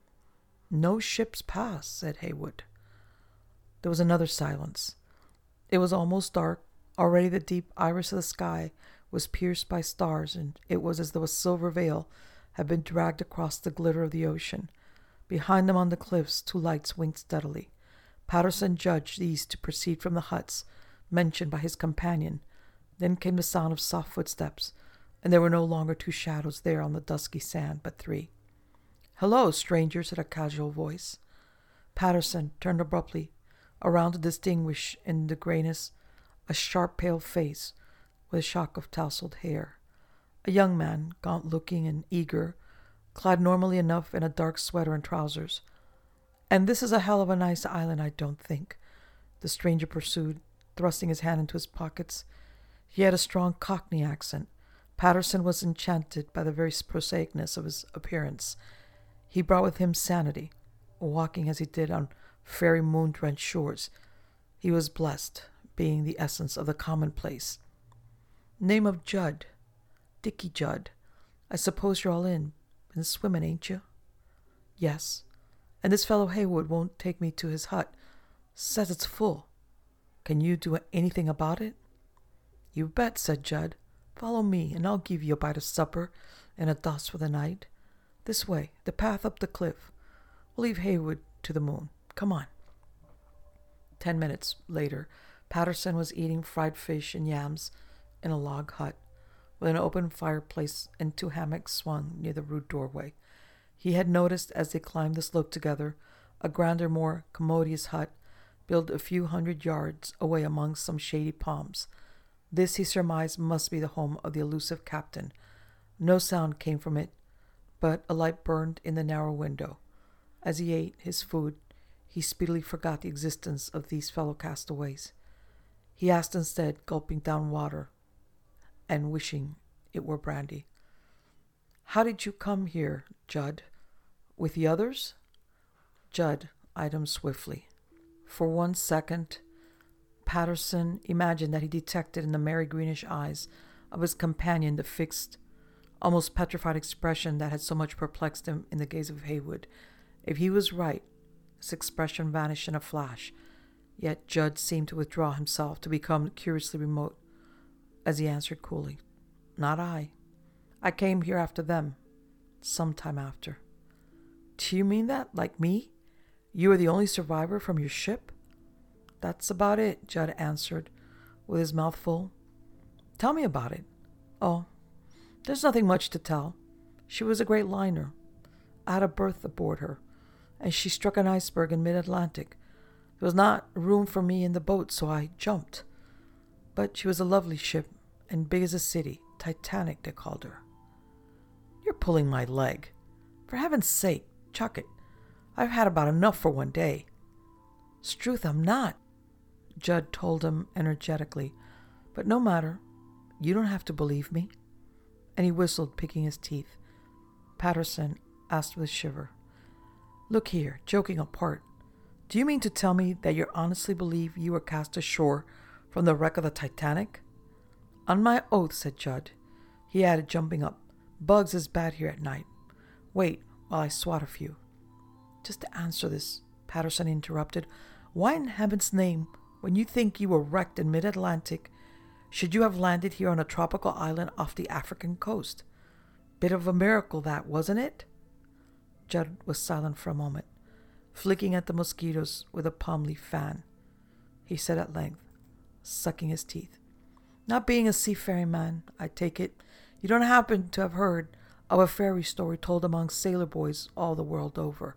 "No ships pass," said Heywood. There was another silence. It was almost dark. Already the deep iris of the sky was pierced by stars, and it was as though a silver veil had been dragged across the glitter of the ocean. Behind them on the cliffs, two lights winked steadily. Patterson judged these to proceed from the huts mentioned by his companion. Then came the sound of soft footsteps, and there were no longer two shadows there on the dusky sand, but three. "Hello, stranger," said a casual voice. Patterson turned abruptly around to distinguish in the grayness a sharp, pale face with a shock of tousled hair. A young man, gaunt-looking and eager, clad normally enough in a dark sweater and trousers. "And this is a hell of a nice island, I don't think," the stranger pursued, thrusting his hand into his pockets. He had a strong Cockney accent. Patterson was enchanted by the very prosaicness of his appearance. He brought with him sanity. Walking as he did on fairy moon-drenched shores, he was blessed, being the essence of the commonplace. "Name of Judd. Dickie Judd. I suppose you're all in. Been swimming, ain't you?" "Yes." And this fellow Haywood won't take me to his hut. Says it's full. Can you do anything about it?" "You bet," said Judd. "Follow me, and I'll give you a bite of supper and a doss for the night. This way, the path up the cliff. We'll leave Haywood to the moon. Come on." Ten minutes later, Patterson was eating fried fish and yams in a log hut, with an open fireplace and two hammocks swung near the rude doorway. He had noticed, as they climbed the slope together, a grander, more commodious hut built a few hundred yards away among some shady palms. This, he surmised, must be the home of the elusive captain. No sound came from it, but a light burned in the narrow window. As he ate his food, he speedily forgot the existence of these fellow castaways. He asked instead, gulping down water and wishing it were brandy, "How did you come here, Judd? With the others?" Judd eyed him swiftly. For one second, Patterson imagined that he detected in the merry greenish eyes of his companion the fixed, almost petrified expression that had so much perplexed him in the gaze of Haywood. If he was right, this expression vanished in a flash, yet Judd seemed to withdraw himself, to become curiously remote, as he answered coolly, "Not I. I came here after them, some time after." "Do you mean that, like me? You are the only survivor from your ship?" "That's about it," Judd answered, with his mouth full. "Tell me about it." "Oh, there's nothing much to tell. She was a great liner. I had a berth aboard her, and she struck an iceberg in mid-Atlantic. There was not room for me in the boat, so I jumped. But she was a lovely ship, and big as a city. Titanic, they called her." "You're pulling my leg. For heaven's sake, chuck it. I've had about enough for one day." "'Struth, I'm not," Judd told him energetically. "But no matter. You don't have to believe me." And he whistled, picking his teeth. Patterson asked with a shiver, "Look here, joking apart, do you mean to tell me that you honestly believe you were cast ashore from the wreck of the Titanic?" "On my oath," said Judd. He added, jumping up, "Bugs is bad here at night. Wait while I swat a few." "Just to answer this," Patterson interrupted, "why in heaven's name, when you think you were wrecked in mid-Atlantic, should you have landed here on a tropical island off the African coast? Bit of a miracle that, wasn't it?" Judd was silent for a moment, flicking at the mosquitoes with a palm leaf fan. He said at length, sucking his teeth, "Not being a seafaring man, I take it, you don't happen to have heard of a fairy story told among sailor boys all the world over.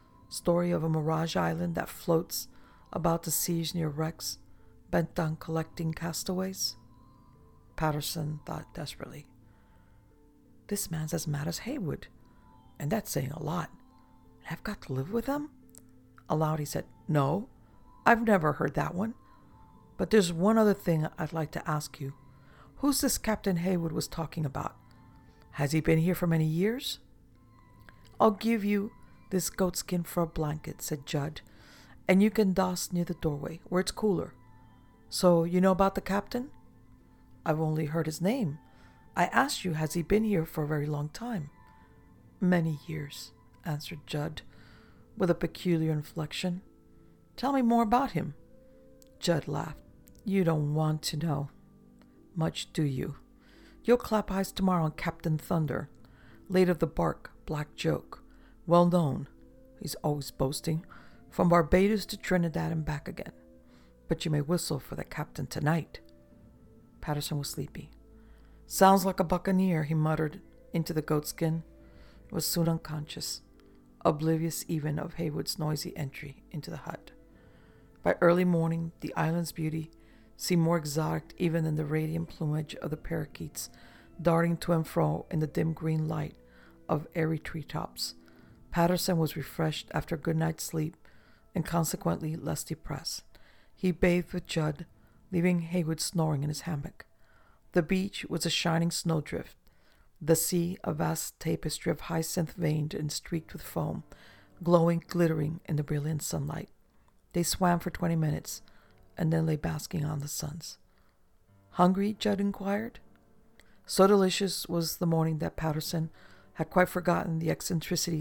Story of a mirage island that floats about the seas near wrecks, bent on collecting castaways?" Patterson thought desperately. This man's as mad as Haywood, and that's saying a lot. And I've got to live with them? Aloud he said, "No, I've never heard that one. But there's one other thing I'd like to ask you. Who's this Captain Haywood was talking about? Has he been here for many years?" "I'll give you this goatskin for a blanket," said Judd, "and you can doss near the doorway, where it's cooler. So you know about the captain?" "I've only heard his name. I asked you, has he been here for a very long time?" "Many years," answered Judd, with a peculiar inflection. "Tell me more about him." Judd laughed. "You don't want to know much, do you? You'll clap eyes tomorrow on Captain Thunder, late of the bark, Black Joke. Well known, he's always boasting, from Barbados to Trinidad and back again. But you may whistle for the captain tonight." Patterson was sleepy. "Sounds like a buccaneer," he muttered into the goatskin, and was soon unconscious, oblivious even of Haywood's noisy entry into the hut. By early morning, the island's beauty seemed more exotic even than the radiant plumage of the parakeets darting to and fro in the dim green light of airy treetops. Patterson was refreshed after a good night's sleep and consequently less depressed. He bathed with Judd, leaving Haywood snoring in his hammock. The beach was a shining snowdrift, the sea a vast tapestry of hyacinth veined and streaked with foam, glowing, glittering in the brilliant sunlight. They swam for twenty minutes, and then lay basking on the suns. "Hungry?" Judd inquired. So delicious was the morning that Patterson had quite forgotten the eccentricity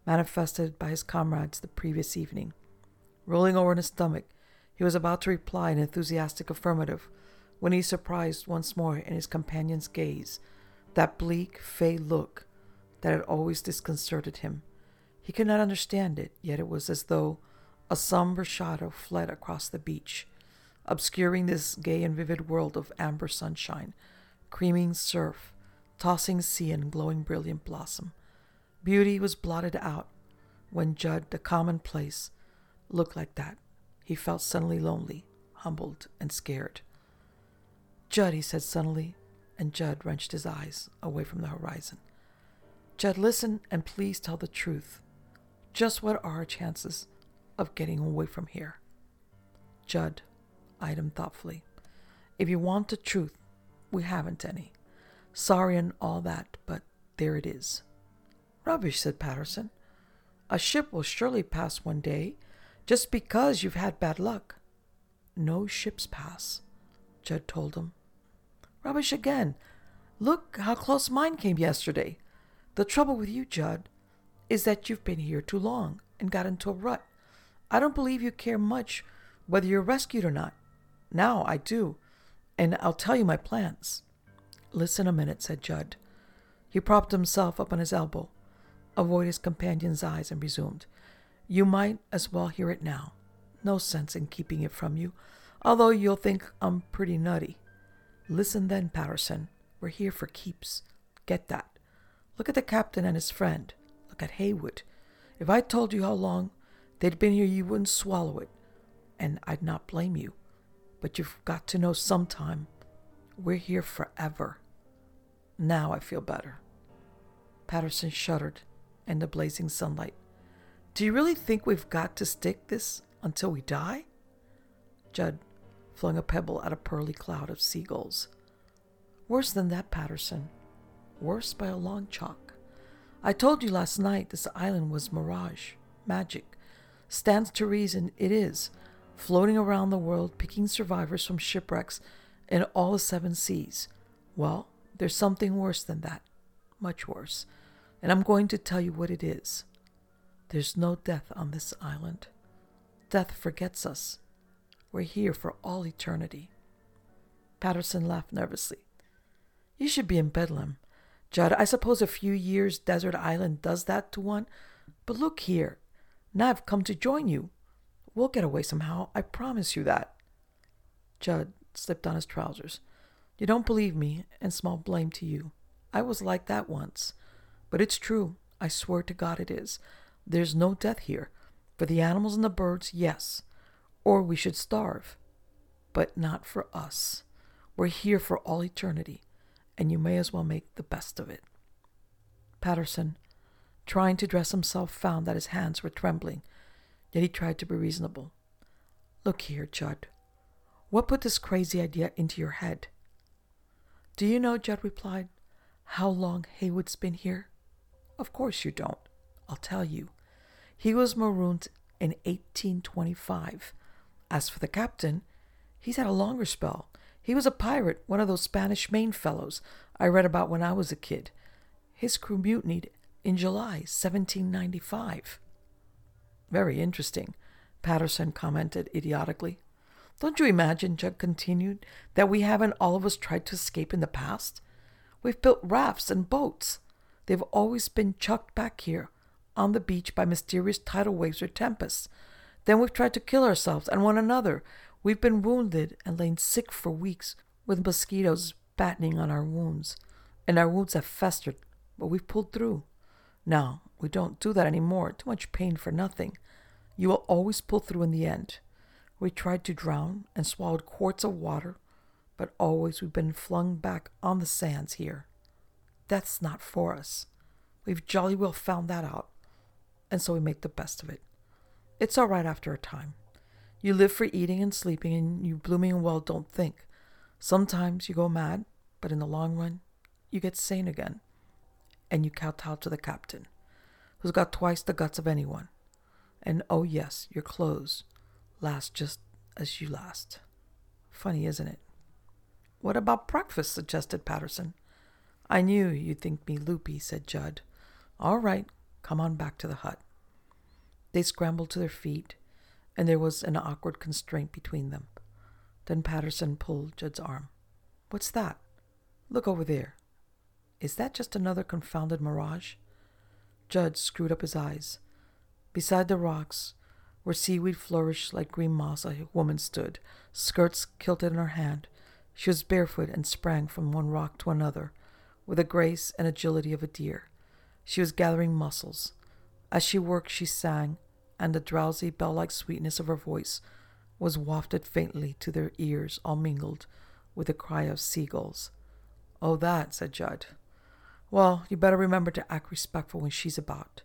manifested by his comrades the previous evening. Rolling over in his stomach, he was about to reply an enthusiastic affirmative when he surprised once more in his companion's gaze that bleak, fey look that had always disconcerted him. He could not understand it, yet it was as though a somber shadow fled across the beach, obscuring this gay and vivid world of amber sunshine, creaming surf, tossing sea, and glowing brilliant blossom. Beauty was blotted out when Judd, the commonplace, looked like that. He felt suddenly lonely, humbled, and scared. "Judd," he said suddenly, and Judd wrenched his eyes away from the horizon. "Judd, listen and please tell the truth. Just what are our chances of getting away from here?" Judd eyed him thoughtfully. "If you want the truth, we haven't any. Sorry and all that, but there it is." "Rubbish," said Patterson. "A ship will surely pass one day, just because you've had bad luck." "No ships pass," Judd told him. "Rubbish again. Look how close mine came yesterday. The trouble with you, Judd, is that you've been here too long and got into a rut. I don't believe you care much whether you're rescued or not. Now I do, and I'll tell you my plans." "Listen a minute," said Judd. He propped himself up on his elbow, avoided his companion's eyes, and resumed. "You might as well hear it now. No sense in keeping it from you, although you'll think I'm pretty nutty. Listen then, Patterson. We're here for keeps. Get that. Look at the captain and his friend. Look at Heywood. If I told you how long they'd been here, you wouldn't swallow it, and I'd not blame you. But you've got to know sometime. We're here forever. Now I feel better." Patterson shuddered in the blazing sunlight. "Do you really think we've got to stick this until we die?" Judd flung a pebble at a pearly cloud of seagulls. "Worse than that, Patterson. Worse by a long chalk. I told you last night this island was mirage, magic. Stands to reason it is, floating around the world, picking survivors from shipwrecks in all the seven seas. Well, there's something worse than that, much worse, and I'm going to tell you what it is. There's no death on this island. Death forgets us. We're here for all eternity." Patterson laughed nervously. "You should be in Bedlam, Judd. I suppose a few years desert island does that to one. But look here. Now I've come to join you. We'll get away somehow. I promise you that." Judd slipped on his trousers. "You don't believe me, and small blame to you. I was like that once. But it's true. I swear to God it is. There's no death here. For the animals and the birds, yes. Or we should starve. But not for us. We're here for all eternity, and you may as well make the best of it." Patterson, trying to dress himself, found that his hands were trembling, yet he tried to be reasonable. "Look here, Judd. What put this crazy idea into your head?" "Do you know," Judd replied, "how long Heywood's been here?" "Of course you don't. I'll tell you. He was marooned in eighteen twenty-five. As for the captain, he's had a longer spell. He was a pirate, one of those Spanish Main fellows I read about when I was a kid. His crew mutinied in July seventeen ninety-five. "Very interesting," Patterson commented idiotically. "Don't you imagine," Judd continued, "that we haven't all of us tried to escape in the past? We've built rafts and boats. They've always been chucked back here on the beach by mysterious tidal waves or tempests. Then we've tried to kill ourselves and one another. We've been wounded and lain sick for weeks with mosquitoes battening on our wounds. And our wounds have festered, but we've pulled through. Now, we don't do that anymore. Too much pain for nothing. You will always pull through in the end. We tried to drown and swallowed quarts of water, but always we've been flung back on the sands here. Death's not for us. We've jolly well found that out, and so we make the best of it. It's all right after a time. You live for eating and sleeping, and you blooming well don't think. Sometimes you go mad, but in the long run, you get sane again, and you kowtow to the captain, who's got twice the guts of anyone. And oh yes, your clothes last just as you last. Funny, isn't it?" "What about breakfast?" suggested Patterson. "I knew you'd think me loopy," said Judd. "All right, Come on back to the hut." They scrambled to their feet, and there was an awkward constraint between them. Then Patterson pulled Judd's arm. "What's that? Look over there. Is that just another confounded mirage?" Judd screwed up his eyes. Beside the rocks, where seaweed flourished like green moss, a woman stood, skirts kilted in her hand. She was barefoot and sprang from one rock to another, with the grace and agility of a deer. She was gathering muscles. As she worked, she sang, and the drowsy bell-like sweetness of her voice was wafted faintly to their ears, all mingled with the cry of seagulls. "Oh, that," said Judd. "Well, you better remember to act respectful when she's about.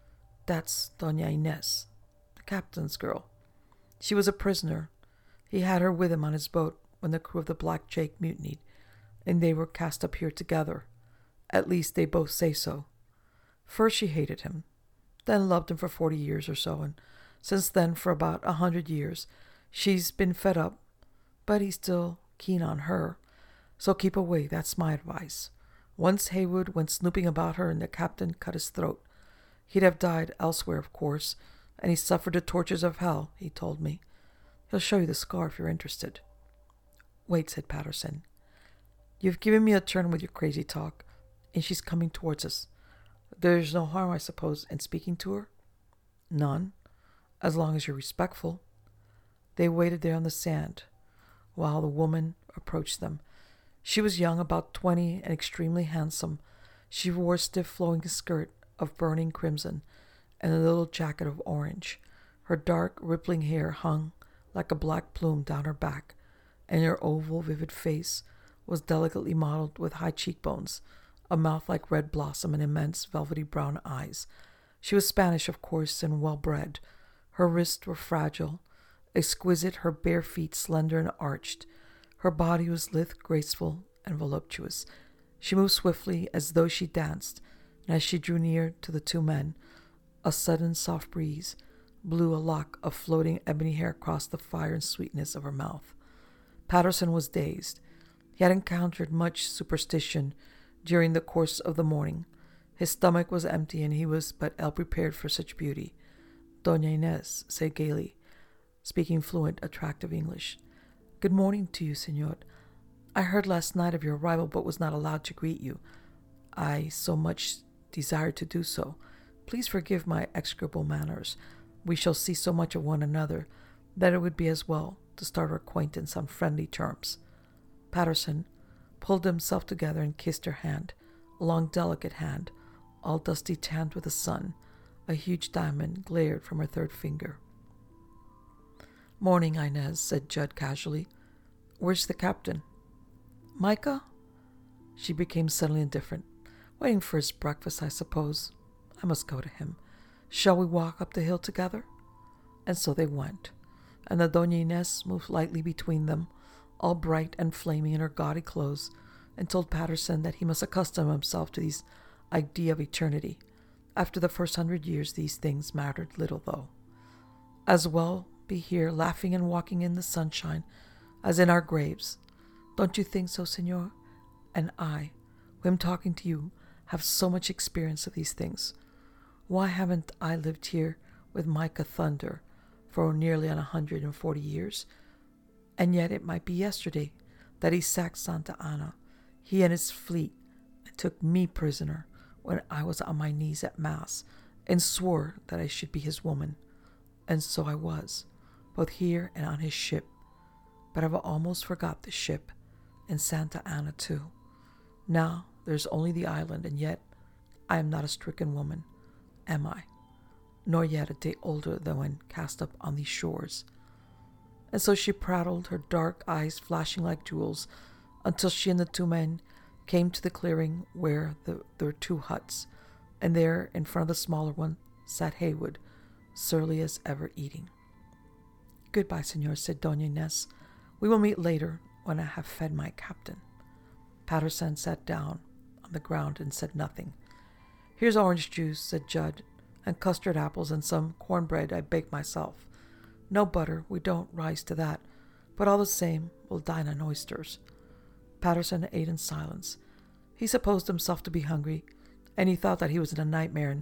That's Doña Inés, the captain's girl. She was a prisoner. He had her with him on his boat when the crew of the Black Jake mutinied, and they were cast up here together. At least they both say so. First she hated him, then loved him for forty years or so, and since then for about a hundred years she's been fed up, but he's still keen on her. So keep away, that's my advice. Once Haywood went snooping about her and the captain cut his throat. He'd have died elsewhere, of course, and he suffered the tortures of hell, he told me. He'll show you the scar if you're interested." "Wait," said Patterson. "You've given me a turn with your crazy talk, and she's coming towards us. There's no harm, I suppose, in speaking to her?" "None, as long as you're respectful." They waited there on the sand while the woman approached them. She was young, about twenty, and extremely handsome. She wore a stiff flowing skirt of burning crimson and a little jacket of orange. Her dark, rippling hair hung like a black plume down her back, and her oval, vivid face was delicately modeled with high cheekbones, a mouth like red blossom, and immense, velvety brown eyes. She was Spanish, of course, and well-bred. Her wrists were fragile, exquisite, her bare feet slender and arched. Her body was lithe, graceful, and voluptuous. She moved swiftly as though she danced, and as she drew near to the two men, a sudden soft breeze blew a lock of floating ebony hair across the fire and sweetness of her mouth. Patterson was dazed. He had encountered much superstition during the course of the morning. His stomach was empty, and he was but ill prepared for such beauty. Doña Inés said gaily, speaking fluent, attractive English, "Good morning to you, senor. I heard last night of your arrival, but was not allowed to greet you. I so much desired to do so. Please forgive my execrable manners. We shall see so much of one another that it would be as well to start our acquaintance on friendly terms." Patterson pulled himself together and kissed her hand, a long, delicate hand, all dusty tanned with the sun. A huge diamond glared from her third finger. "Morning, Inez," said Judd casually. "Where's the captain?" "Micah?" She became suddenly indifferent. "Waiting for his breakfast, I suppose. I must go to him. Shall we walk up the hill together?" And so they went, and the Doña Inés moved lightly between them, all bright and flaming in her gaudy clothes, and told Patterson that he must accustom himself to this idea of eternity. After the first hundred years, these things mattered little, though. As well be here, laughing and walking in the sunshine, as in our graves. Don't you think so, senor? And I, who am talking to you, have so much experience of these things. Why haven't I lived here with Micah Thunder for nearly a hundred and forty years? And yet it might be yesterday that he sacked Santa Ana, he and his fleet, and took me prisoner when I was on my knees at Mass, and swore that I should be his woman. And so I was, both here and on his ship. But I've almost forgot the ship, and Santa Ana too. Now there's only the island, and yet I am not a stricken woman, am I? Nor yet a day older than when cast up on these shores. And so she prattled, her dark eyes flashing like jewels, until she and the two men came to the clearing where the, there were two huts, and there, in front of the smaller one, sat Haywood, surly as ever, eating. "Goodbye, senor," said Doña Inés. "We will meet later, when I have fed my captain." Patterson sat down on the ground and said nothing. "Here's orange juice," said Judd, "and custard apples and some cornbread I baked myself. No butter, we don't rise to that, but all the same, we'll dine on oysters." Patterson ate in silence. He supposed himself to be hungry, and he thought that he was in a nightmare and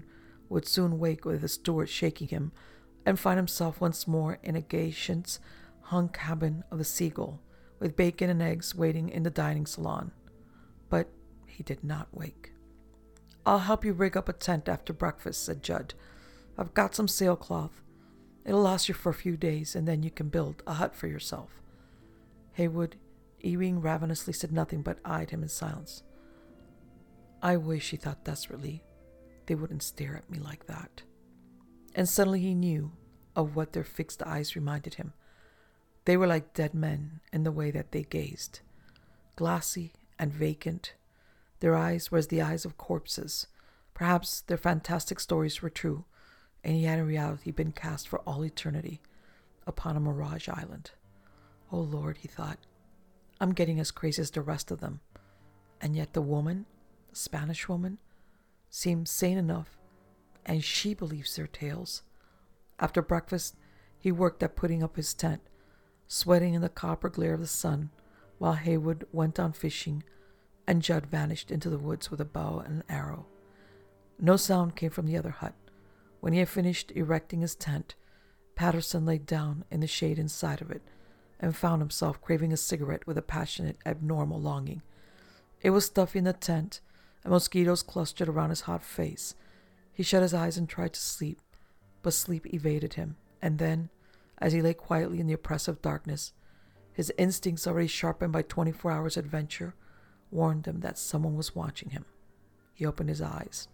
would soon wake with the steward shaking him and find himself once more in a gay chintz hung cabin of the Seagull, with bacon and eggs waiting in the dining salon. But he did not wake. "I'll help you rig up a tent after breakfast," said Judd. "I've got some sailcloth. It'll last you for a few days, and then you can build a hut for yourself." Heywood, eating ravenously, said nothing but eyed him in silence. "I wish," he thought desperately, "they wouldn't stare at me like that." And suddenly he knew of what their fixed eyes reminded him. They were like dead men in the way that they gazed, glassy and vacant. Their eyes were as the eyes of corpses. Perhaps their fantastic stories were true, and he had in reality been cast for all eternity upon a mirage island. "Oh Lord," he thought, "I'm getting as crazy as the rest of them. And yet the woman, the Spanish woman, seems sane enough, and she believes their tales." After breakfast, he worked at putting up his tent, sweating in the copper glare of the sun, while Heywood went on fishing, and Judd vanished into the woods with a bow and an arrow. No sound came from the other hut. When he had finished erecting his tent, Patterson lay down in the shade inside of it, and found himself craving a cigarette with a passionate, abnormal longing. It was stuffy in the tent, and mosquitoes clustered around his hot face. He shut his eyes and tried to sleep, but sleep evaded him, and then, as he lay quietly in the oppressive darkness, his instincts, already sharpened by twenty-four hours' adventure, warned him that someone was watching him. He opened his eyes.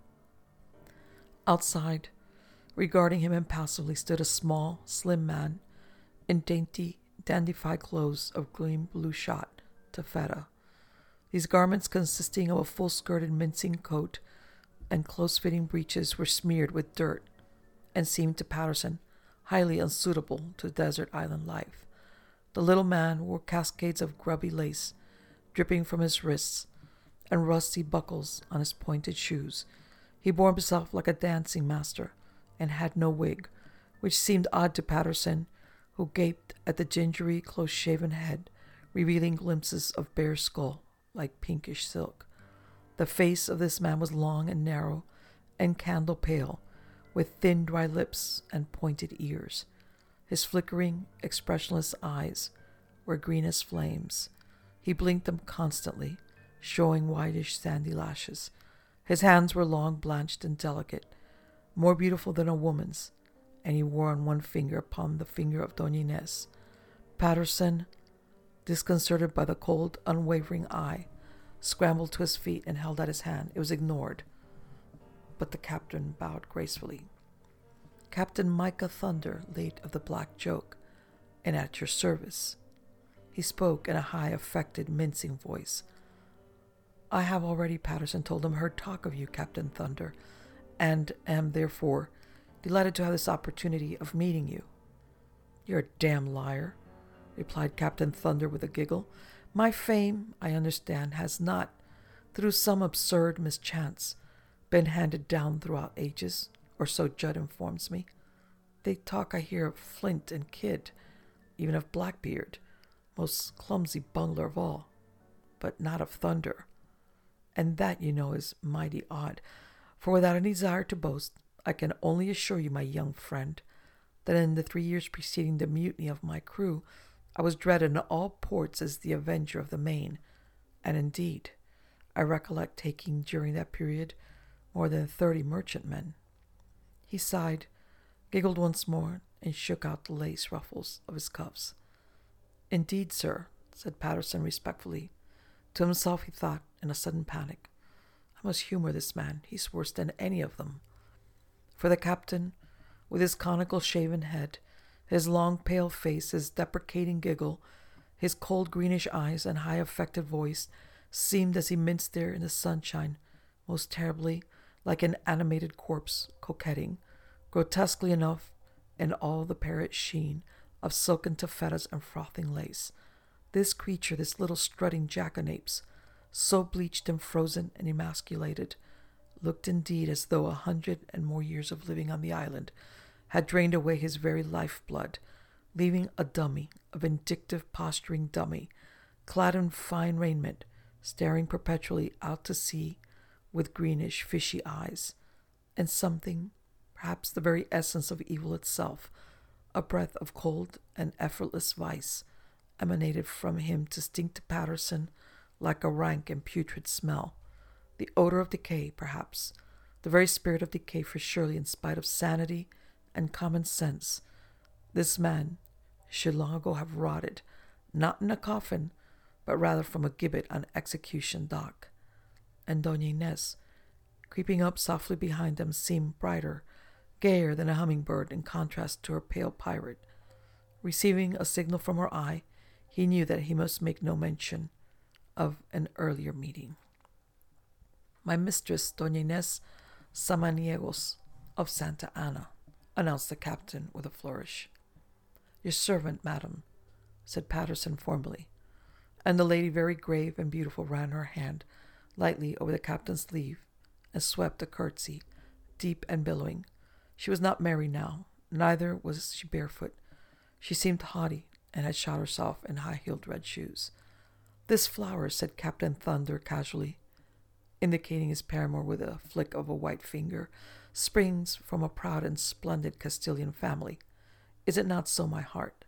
Outside, regarding him impassively, stood a small, slim man in dainty, dandified clothes of green blue shot taffeta. These garments, consisting of a full-skirted mincing coat and close-fitting breeches, were smeared with dirt and seemed to Patterson highly unsuitable to desert island life. The little man wore cascades of grubby lace dripping from his wrists and rusty buckles on his pointed shoes. He bore himself like a dancing master and had no wig, which seemed odd to Patterson, who gaped at the gingery, close-shaven head, revealing glimpses of bare skull like pinkish silk. The face of this man was long and narrow and candle-pale, with thin, dry lips and pointed ears. His flickering, expressionless eyes were green as flames. He blinked them constantly, showing whitish, sandy lashes. His hands were long, blanched, and delicate, more beautiful than a woman's, and he wore on one finger upon the finger of Doña Inez. Patterson, disconcerted by the cold, unwavering eye, scrambled to his feet and held out his hand. It was ignored, but the captain bowed gracefully. "Captain Micah Thunder, late of the Black Joke, and at your service." He spoke in a high, affected, mincing voice. "I have already," Patterson told him, "heard talk of you, Captain Thunder, and am, therefore, delighted to have this opportunity of meeting you." "You're a damn liar," replied Captain Thunder with a giggle. "My fame, I understand, has not, through some absurd mischance, been handed down throughout ages, or so Judd informs me. They talk, I hear, of Flint and Kidd, even of Blackbeard, most clumsy bungler of all, but not of Thunder. And that, you know, is mighty odd, for without any desire to boast, I can only assure you, my young friend, that in the three years preceding the mutiny of my crew, I was dreaded in all ports as the avenger of the Maine, and indeed, I recollect taking during that period more than thirty merchantmen." He sighed, giggled once more, and shook out the lace ruffles of his cuffs. "Indeed, sir," said Patterson respectfully. To himself he thought, in a sudden panic, "I must humor this man. He's worse than any of them." For the captain, with his conical shaven head, his long pale face, his deprecating giggle, his cold greenish eyes and high affected voice, seemed, as he minced there in the sunshine, most terribly like an animated corpse coquetting, grotesquely enough, in all the parrot sheen of silken taffetas and frothing lace. This creature, this little strutting jackanapes, so bleached and frozen and emasculated, looked indeed as though a hundred and more years of living on the island had drained away his very life-blood, leaving a dummy, a vindictive, posturing dummy, clad in fine raiment, staring perpetually out to sea with greenish, fishy eyes, and something, perhaps the very essence of evil itself, a breath of cold and effortless vice, emanated from him to stink to Patterson like a rank and putrid smell. The odor of decay, perhaps, the very spirit of decay, for surely, in spite of sanity and common sense, this man should long ago have rotted, not in a coffin, but rather from a gibbet on execution dock. And Doña Inés, creeping up softly behind them, seemed brighter, gayer than a hummingbird in contrast to her pale pirate. Receiving a signal from her eye, he knew that he must make no mention of an earlier meeting. "My mistress, Doña Inés Samaniegos of Santa Ana," announced the captain with a flourish. "Your servant, madam," said Patterson formally, and the lady, very grave and beautiful, ran her hand lightly over the captain's sleeve and swept a curtsy, deep and billowing. She was not merry now, neither was she barefoot. She seemed haughty and had shod herself in high-heeled red shoes. "This flower," said Captain Thunder casually, indicating his paramour with a flick of a white finger, "springs from a proud and splendid Castilian family. Is it not so, my heart?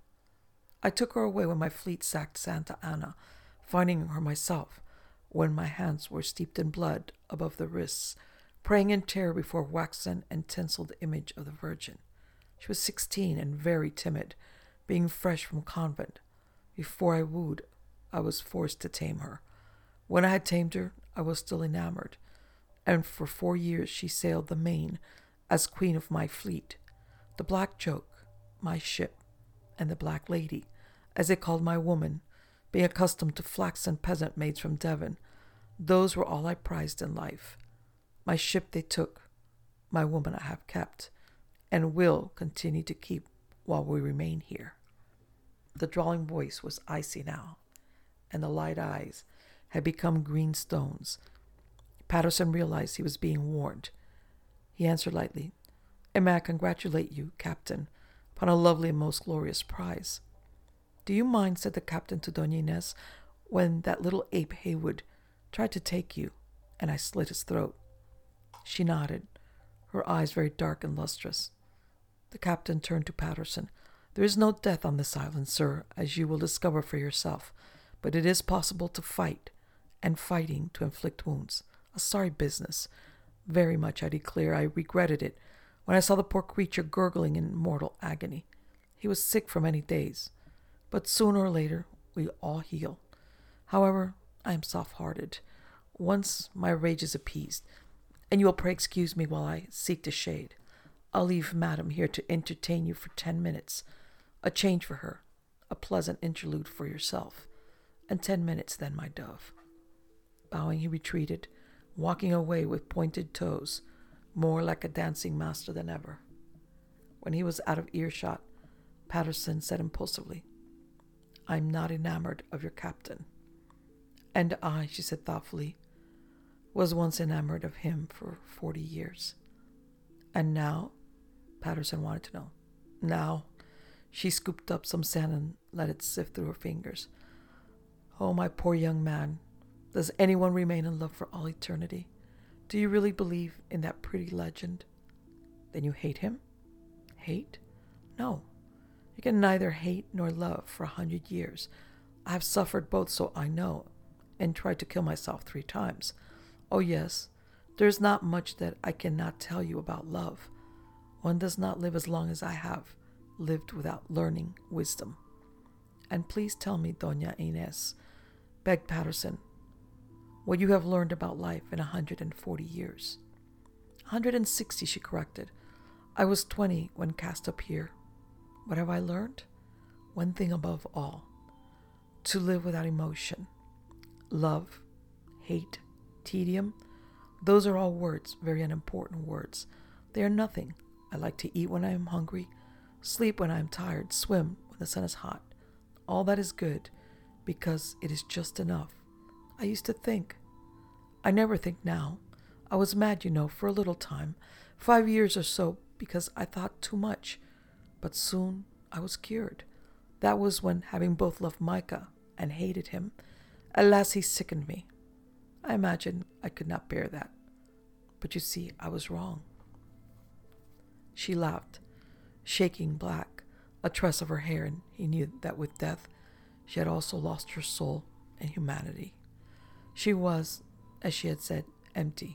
I took her away when my fleet sacked Santa Ana, finding her myself, when my hands were steeped in blood above the wrists, praying in terror before a waxen and tinselled image of the Virgin. She was sixteen and very timid, being fresh from convent. Before I wooed, I was forced to tame her. When I had tamed her, I was still enamored, and for four years she sailed the main as queen of my fleet. The Black Joke, my ship, and the Black Lady, as they called my woman, being accustomed to flaxen peasant maids from Devon, those were all I prized in life. My ship they took, my woman I have kept, and will continue to keep while we remain here." The drawling voice was icy now, and the light eyes had become green stones. Patterson realized he was being warned. He answered lightly, "And may I congratulate you, Captain, upon a lovely and most glorious prize." "Do you mind," said the captain to Doña Inés, "when that little ape Haywood tried to take you, and I slit his throat?" She nodded, her eyes very dark and lustrous. The captain turned to Patterson. "There is no death on this island, sir, as you will discover for yourself, but it is possible to fight, and fighting to inflict wounds. A sorry business. Very much, I declare, I regretted it when I saw the poor creature gurgling in mortal agony. He was sick for many days, but sooner or later we all heal. However, I am soft-hearted. Once my rage is appeased, and you will pray excuse me while I seek the shade, I'll leave Madam here to entertain you for ten minutes, a change for her, a pleasant interlude for yourself, and ten minutes then, my dove." Bowing, he retreated, walking away with pointed toes, more like a dancing master than ever. When he was out of earshot, Patterson said impulsively, "I'm not enamored of your captain." "And I," she said thoughtfully, "was once enamored of him for forty years." "And now?" Patterson wanted to know. "Now?" She scooped up some sand and let it sift through her fingers. "Oh, my poor young man, does anyone remain in love for all eternity? Do you really believe in that pretty legend?" "Then you hate him?" "Hate? No. You can neither hate nor love for a hundred years. I have suffered both, so I know, and tried to kill myself three times. Oh, yes, there is not much that I cannot tell you about love. One does not live as long as I have lived without learning wisdom." "And please tell me, Doña Inés," begged Patterson, "what you have learned about life in a hundred and forty years." "A hundred and sixty," she corrected. "I was twenty when cast up here. What have I learned? One thing above all: to live without emotion. Love, hate, tedium, those are all words, very unimportant words. They are nothing. I like to eat when I am hungry, sleep when I am tired, swim when the sun is hot. All that is good, because it is just enough. I used to think. I never think now. I was mad, you know, for a little time, five years or so, because I thought too much. But soon I was cured. That was when, having both loved Micah and hated him, at last he sickened me. I imagined I could not bear that. But you see, I was wrong. She laughed, shaking black a tress of her hair, and he knew that with death she had also lost her soul and humanity. She was, as she had said, empty,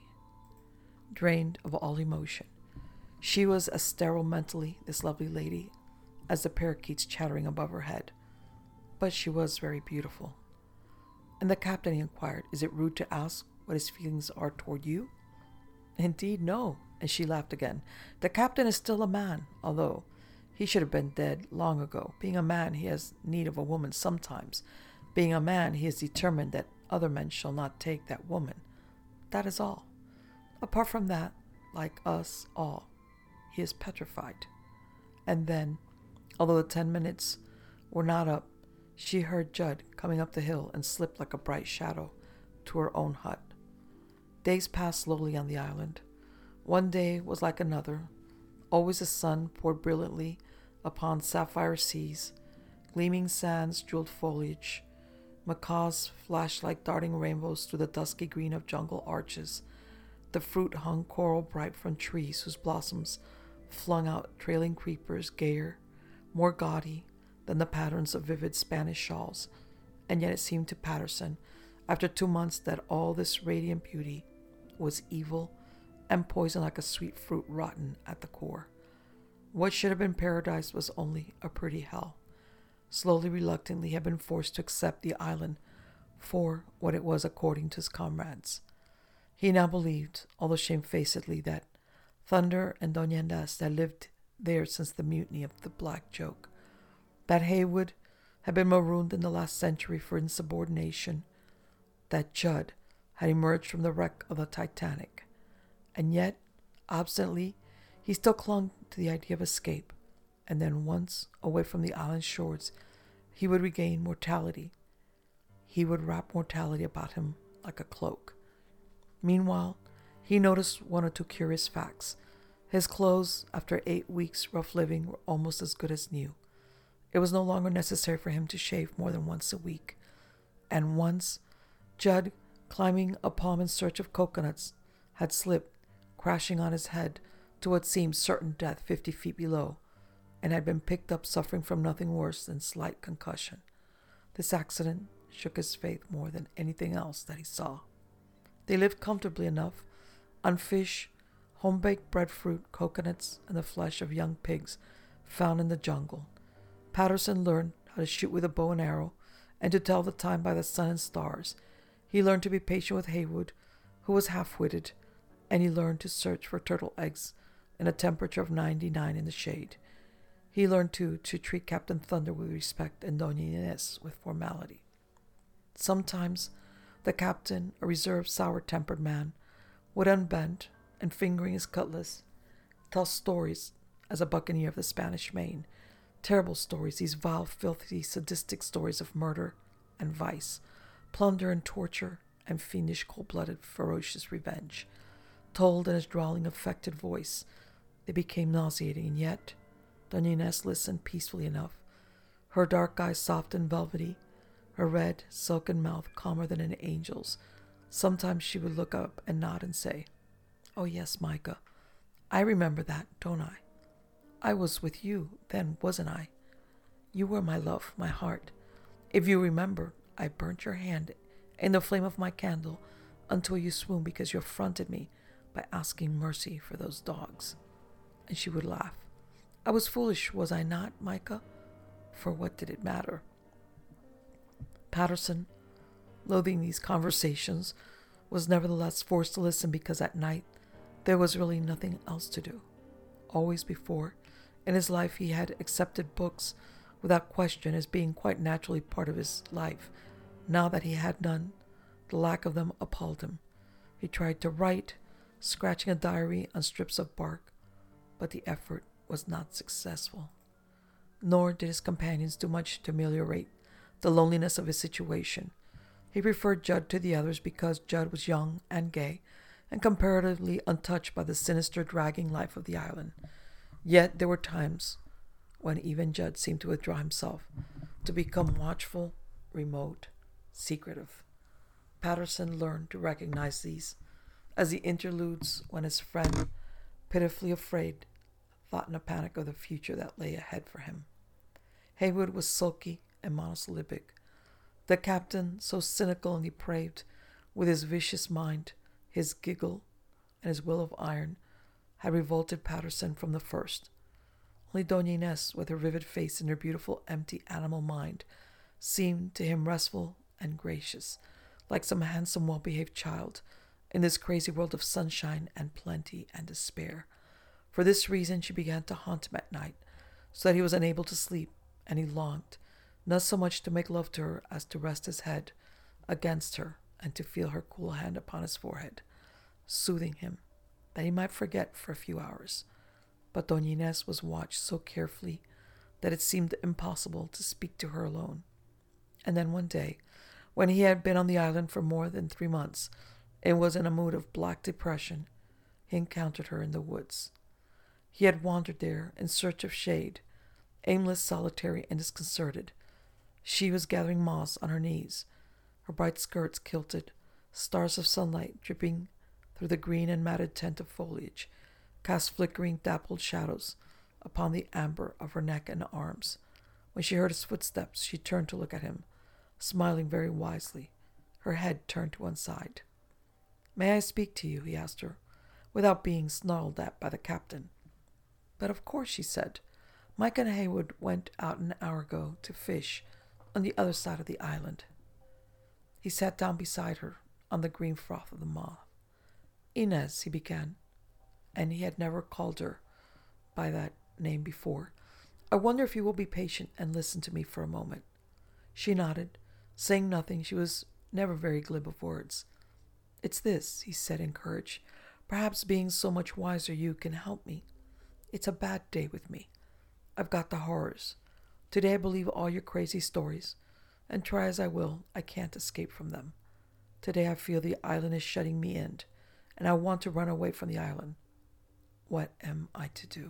drained of all emotion. She was as sterile mentally, this lovely lady, as the parakeets chattering above her head. But she was very beautiful. And the captain, he inquired, is it rude to ask what his feelings are toward you? Indeed, no. And she laughed again. The captain is still a man, although he should have been dead long ago. Being a man, he has need of a woman sometimes. Being a man, he is determined that other men shall not take that woman. That is all. Apart from that, like us all, he is petrified. And then, although the ten minutes were not up, she heard Judd coming up the hill and slipped like a bright shadow to her own hut. Days passed slowly on the island. One day was like another. Always the sun poured brilliantly upon sapphire seas, gleaming sands, jeweled foliage. Macaws flashed like darting rainbows through the dusky green of jungle arches. The fruit hung coral bright from trees whose blossoms flung out trailing creepers, gayer, more gaudy than the patterns of vivid Spanish shawls. And yet it seemed to Patterson, after two months, that all this radiant beauty was evil and poison like a sweet fruit rotten at the core. What should have been paradise was only a pretty hell. Slowly, reluctantly, he had been forced to accept the island for what it was according to his comrades. He now believed, although shamefacedly, that Thunder and Doña Inés had lived there since the mutiny of the Black Joke, that Heywood had been marooned in the last century for insubordination, that Judd had emerged from the wreck of the Titanic, and yet, obstinately, he still clung to the idea of escape, and then once away from the island shores, he would regain mortality. He would wrap mortality about him like a cloak. Meanwhile, he noticed one or two curious facts. His clothes, after eight weeks' rough living, were almost as good as new. It was no longer necessary for him to shave more than once a week. And once, Judd, climbing a palm in search of coconuts, had slipped, crashing on his head, to what seemed certain death fifty feet below, and had been picked up suffering from nothing worse than slight concussion. This accident shook his faith more than anything else that he saw. They lived comfortably enough on fish, home-baked breadfruit, coconuts, and the flesh of young pigs found in the jungle. Patterson learned how to shoot with a bow and arrow and to tell the time by the sun and stars. He learned to be patient with Heywood, who was half-witted, and he learned to search for turtle eggs in a temperature of ninety-nine in the shade. He learned, too, to treat Captain Thunder with respect and Doña Inés with formality. Sometimes the captain, a reserved, sour-tempered man, would unbend and, fingering his cutlass, tell stories as a buccaneer of the Spanish Main. Terrible stories, these vile, filthy, sadistic stories of murder and vice, plunder and torture, and fiendish, cold-blooded, ferocious revenge. Told in his drawling, affected voice, they became nauseating, and yet Doña Inés listened peacefully enough, her dark eyes soft and velvety, her red, silken mouth calmer than an angel's. Sometimes she would look up and nod and say, "Oh yes, Micah, I remember that, don't I? I was with you then, wasn't I? You were my love, my heart. If you remember, I burnt your hand in the flame of my candle until you swooned because you affronted me by asking mercy for those dogs." And she would laugh. I was foolish, was I not, Micah? For what did it matter? Patterson, loathing these conversations, was nevertheless forced to listen because at night there was really nothing else to do. Always before, in his life, he had accepted books without question as being quite naturally part of his life. Now that he had none, the lack of them appalled him. He tried to write, scratching a diary on strips of bark, but the effort was not successful. Nor did his companions do much to ameliorate the loneliness of his situation. He preferred Judd to the others because Judd was young and gay and comparatively untouched by the sinister, dragging life of the island. Yet there were times when even Judd seemed to withdraw himself, to become watchful, remote, secretive. Patterson learned to recognize these as the interludes when his friend, pitifully afraid, thought in a panic of the future that lay ahead for him. Heywood was sulky and monosyllabic. The captain, so cynical and depraved, with his vicious mind, his giggle, and his will of iron, had revolted Patterson from the first. Only Doña Inez, with her vivid face and her beautiful, empty animal mind, seemed to him restful and gracious, like some handsome, well-behaved child, in this crazy world of sunshine and plenty and despair. For this reason she began to haunt him at night, so that he was unable to sleep, and he longed, not so much to make love to her as to rest his head against her and to feel her cool hand upon his forehead, soothing him, that he might forget for a few hours. But Doña Inez was watched so carefully that it seemed impossible to speak to her alone. And then one day, when he had been on the island for more than three months and was in a mood of black depression, he encountered her in the woods. He had wandered there in search of shade, aimless, solitary, and disconcerted. She was gathering moss on her knees, her bright skirts kilted, stars of sunlight dripping through the green and matted tent of foliage, cast flickering, dappled shadows upon the amber of her neck and arms. When she heard his footsteps, she turned to look at him, smiling very wisely, her head turned to one side. "May I speak to you?" he asked her, without being snarled at by the captain. "But of course," she said. "Micah and Heywood went out an hour ago to fish on the other side of the island." He sat down beside her on the green froth of the moss. "Inez," he began, and he had never called her by that name before. "I wonder if you will be patient and listen to me for a moment." She nodded, saying nothing. She was never very glib of words. "It's this," he said in courage. "Perhaps being so much wiser you can help me. It's a bad day with me. I've got the horrors. Today I believe all your crazy stories, and try as I will, I can't escape from them. Today I feel the island is shutting me in, and I want to run away from the island. What am I to do?"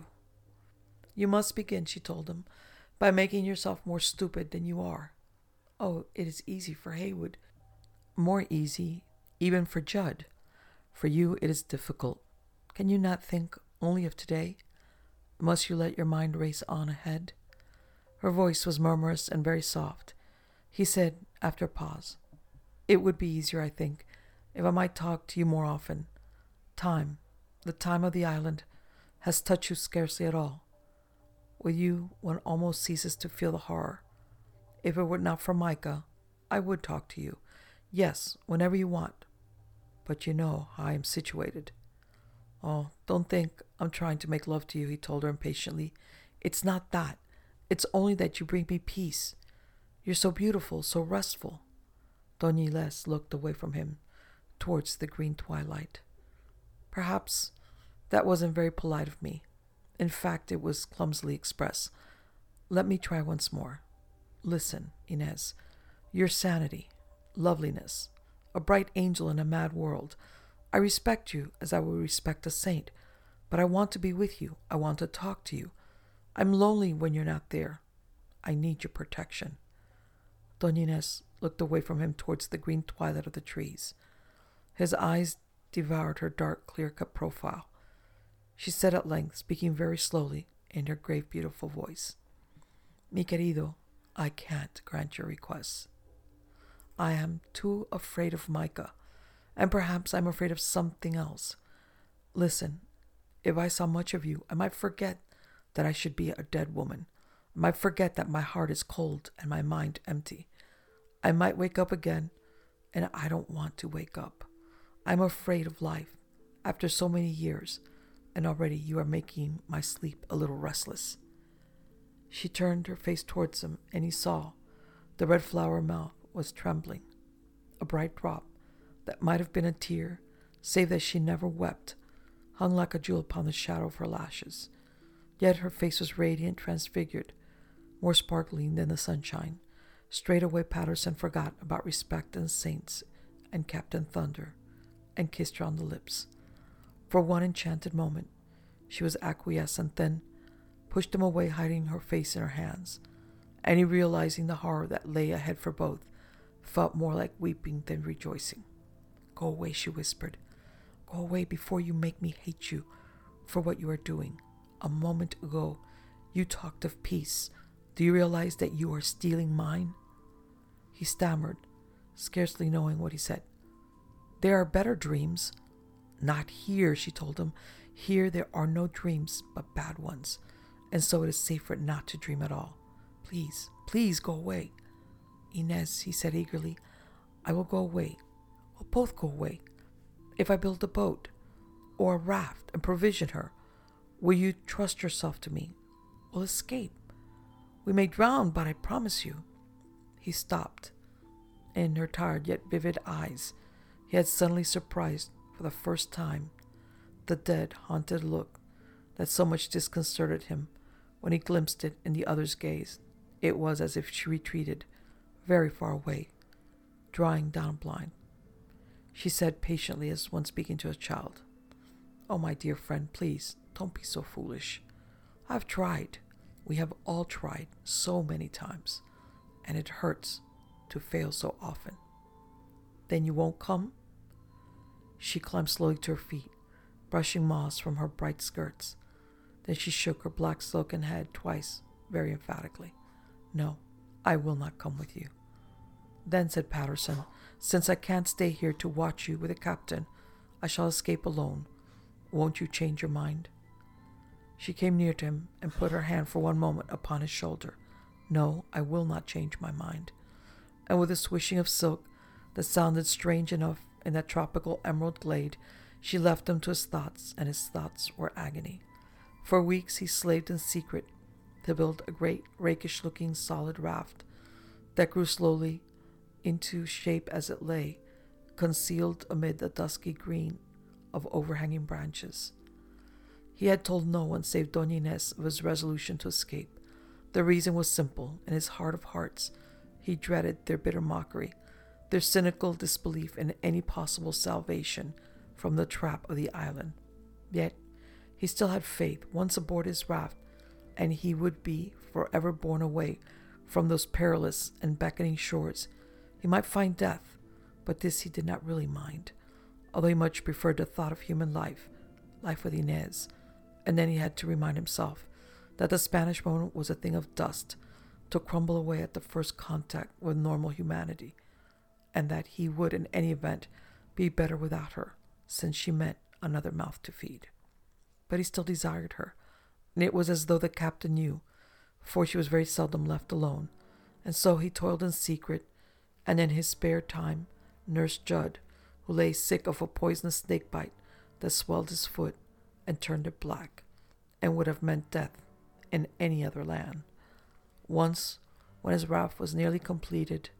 "You must begin," she told him, "by making yourself more stupid than you are. Oh, it is easy for Heywood, more easy even for Judd. For you it is difficult. Can you not think only of today? Must you let your mind race on ahead?" Her voice was murmurous and very soft. He said, after a pause, "It would be easier, I think, if I might talk to you more often. Time, the time of the island, has touched you scarcely at all. With you, one almost ceases to feel the horror. If it were not for Micah, I would talk to you. Yes, whenever you want. But you know how I am situated." "Oh, don't think I'm trying to make love to you," he told her impatiently. "It's not that. It's only that you bring me peace. You're so beautiful, so restful." Doña Inez looked away from him, towards the green twilight. "Perhaps that wasn't very polite of me. In fact, it was clumsily expressed. Let me try once more. Listen, Inez. Your sanity, loveliness, a bright angel in a mad world. I respect you as I would respect a saint, but I want to be with you. I want to talk to you. I'm lonely when you're not there. I need your protection." Doña Inez looked away from him towards the green twilight of the trees. His eyes devoured her dark, clear-cut profile. She said at length, speaking very slowly in her grave, beautiful voice, "Mi querido, I can't grant your request. I am too afraid of Micah, and perhaps I'm afraid of something else. Listen, if I saw much of you, I might forget that I should be a dead woman. I might forget that my heart is cold and my mind empty. I might wake up again, and I don't want to wake up. I'm afraid of life, after so many years, and already you are making my sleep a little restless." She turned her face towards him, and he saw the red flower mouth was trembling. A bright drop, that might have been a tear, save that she never wept, hung like a jewel upon the shadow of her lashes. Yet her face was radiant, transfigured, more sparkling than the sunshine. Straightway Patterson forgot about respect and saints and Captain Thunder, and kissed her on the lips. For one enchanted moment, she was acquiescent, then pushed him away, hiding her face in her hands. And he, realizing the horror that lay ahead for both, felt more like weeping than rejoicing. "Go away," she whispered. "Go away before you make me hate you for what you are doing. A moment ago, you talked of peace. Do you realize that you are stealing mine?" He stammered, scarcely knowing what he said. "There are better dreams." "Not here," she told him. "Here there are no dreams but bad ones, and so it is safer not to dream at all. Please, please go away." "Inez," he said eagerly, "I will go away. We'll both go away. If I build a boat or a raft and provision her, will you trust yourself to me? We'll escape. We may drown, but I promise you." He stopped. In her tired yet vivid eyes, he had suddenly surprised, for the first time, the dead, haunted look that so much disconcerted him when he glimpsed it in the other's gaze. It was as if she retreated very far away, drawing down blind. She said patiently, as one speaking to a child, "Oh, my dear friend, please, don't be so foolish. I've tried. We have all tried so many times, and it hurts to fail so often." "Then you won't come?" She climbed slowly to her feet, brushing moss from her bright skirts. Then she shook her black silken head twice, very emphatically. "No, I will not come with you." "Then," said Patterson, "since I can't stay here to watch you with the captain, I shall escape alone. Won't you change your mind?" She came near to him and put her hand for one moment upon his shoulder. "No, I will not change my mind." And with a swishing of silk that sounded strange enough in that tropical emerald glade, she left him to his thoughts, and his thoughts were agony. For weeks he slaved in secret to build a great rakish-looking solid raft that grew slowly into shape as it lay, concealed amid the dusky green of overhanging branches. He had told no one save Doña Inez of his resolution to escape. The reason was simple. In his heart of hearts, he dreaded their bitter mockery, their cynical disbelief in any possible salvation from the trap of the island. Yet he still had faith. Once aboard his raft, and he would be forever borne away from those perilous and beckoning shores. He might find death, but this he did not really mind, although he much preferred the thought of human life, life with Inez. And then he had to remind himself that the Spanish woman was a thing of dust, to crumble away at the first contact with normal humanity, and that he would in any event be better without her, since she meant another mouth to feed. But he still desired her, and it was as though the captain knew, for she was very seldom left alone, and so he toiled in secret, and in his spare time nursed Judd, who lay sick of a poisonous snake bite that swelled his foot and turned it black, and would have meant death in any other land. Once, when his raft was nearly completed,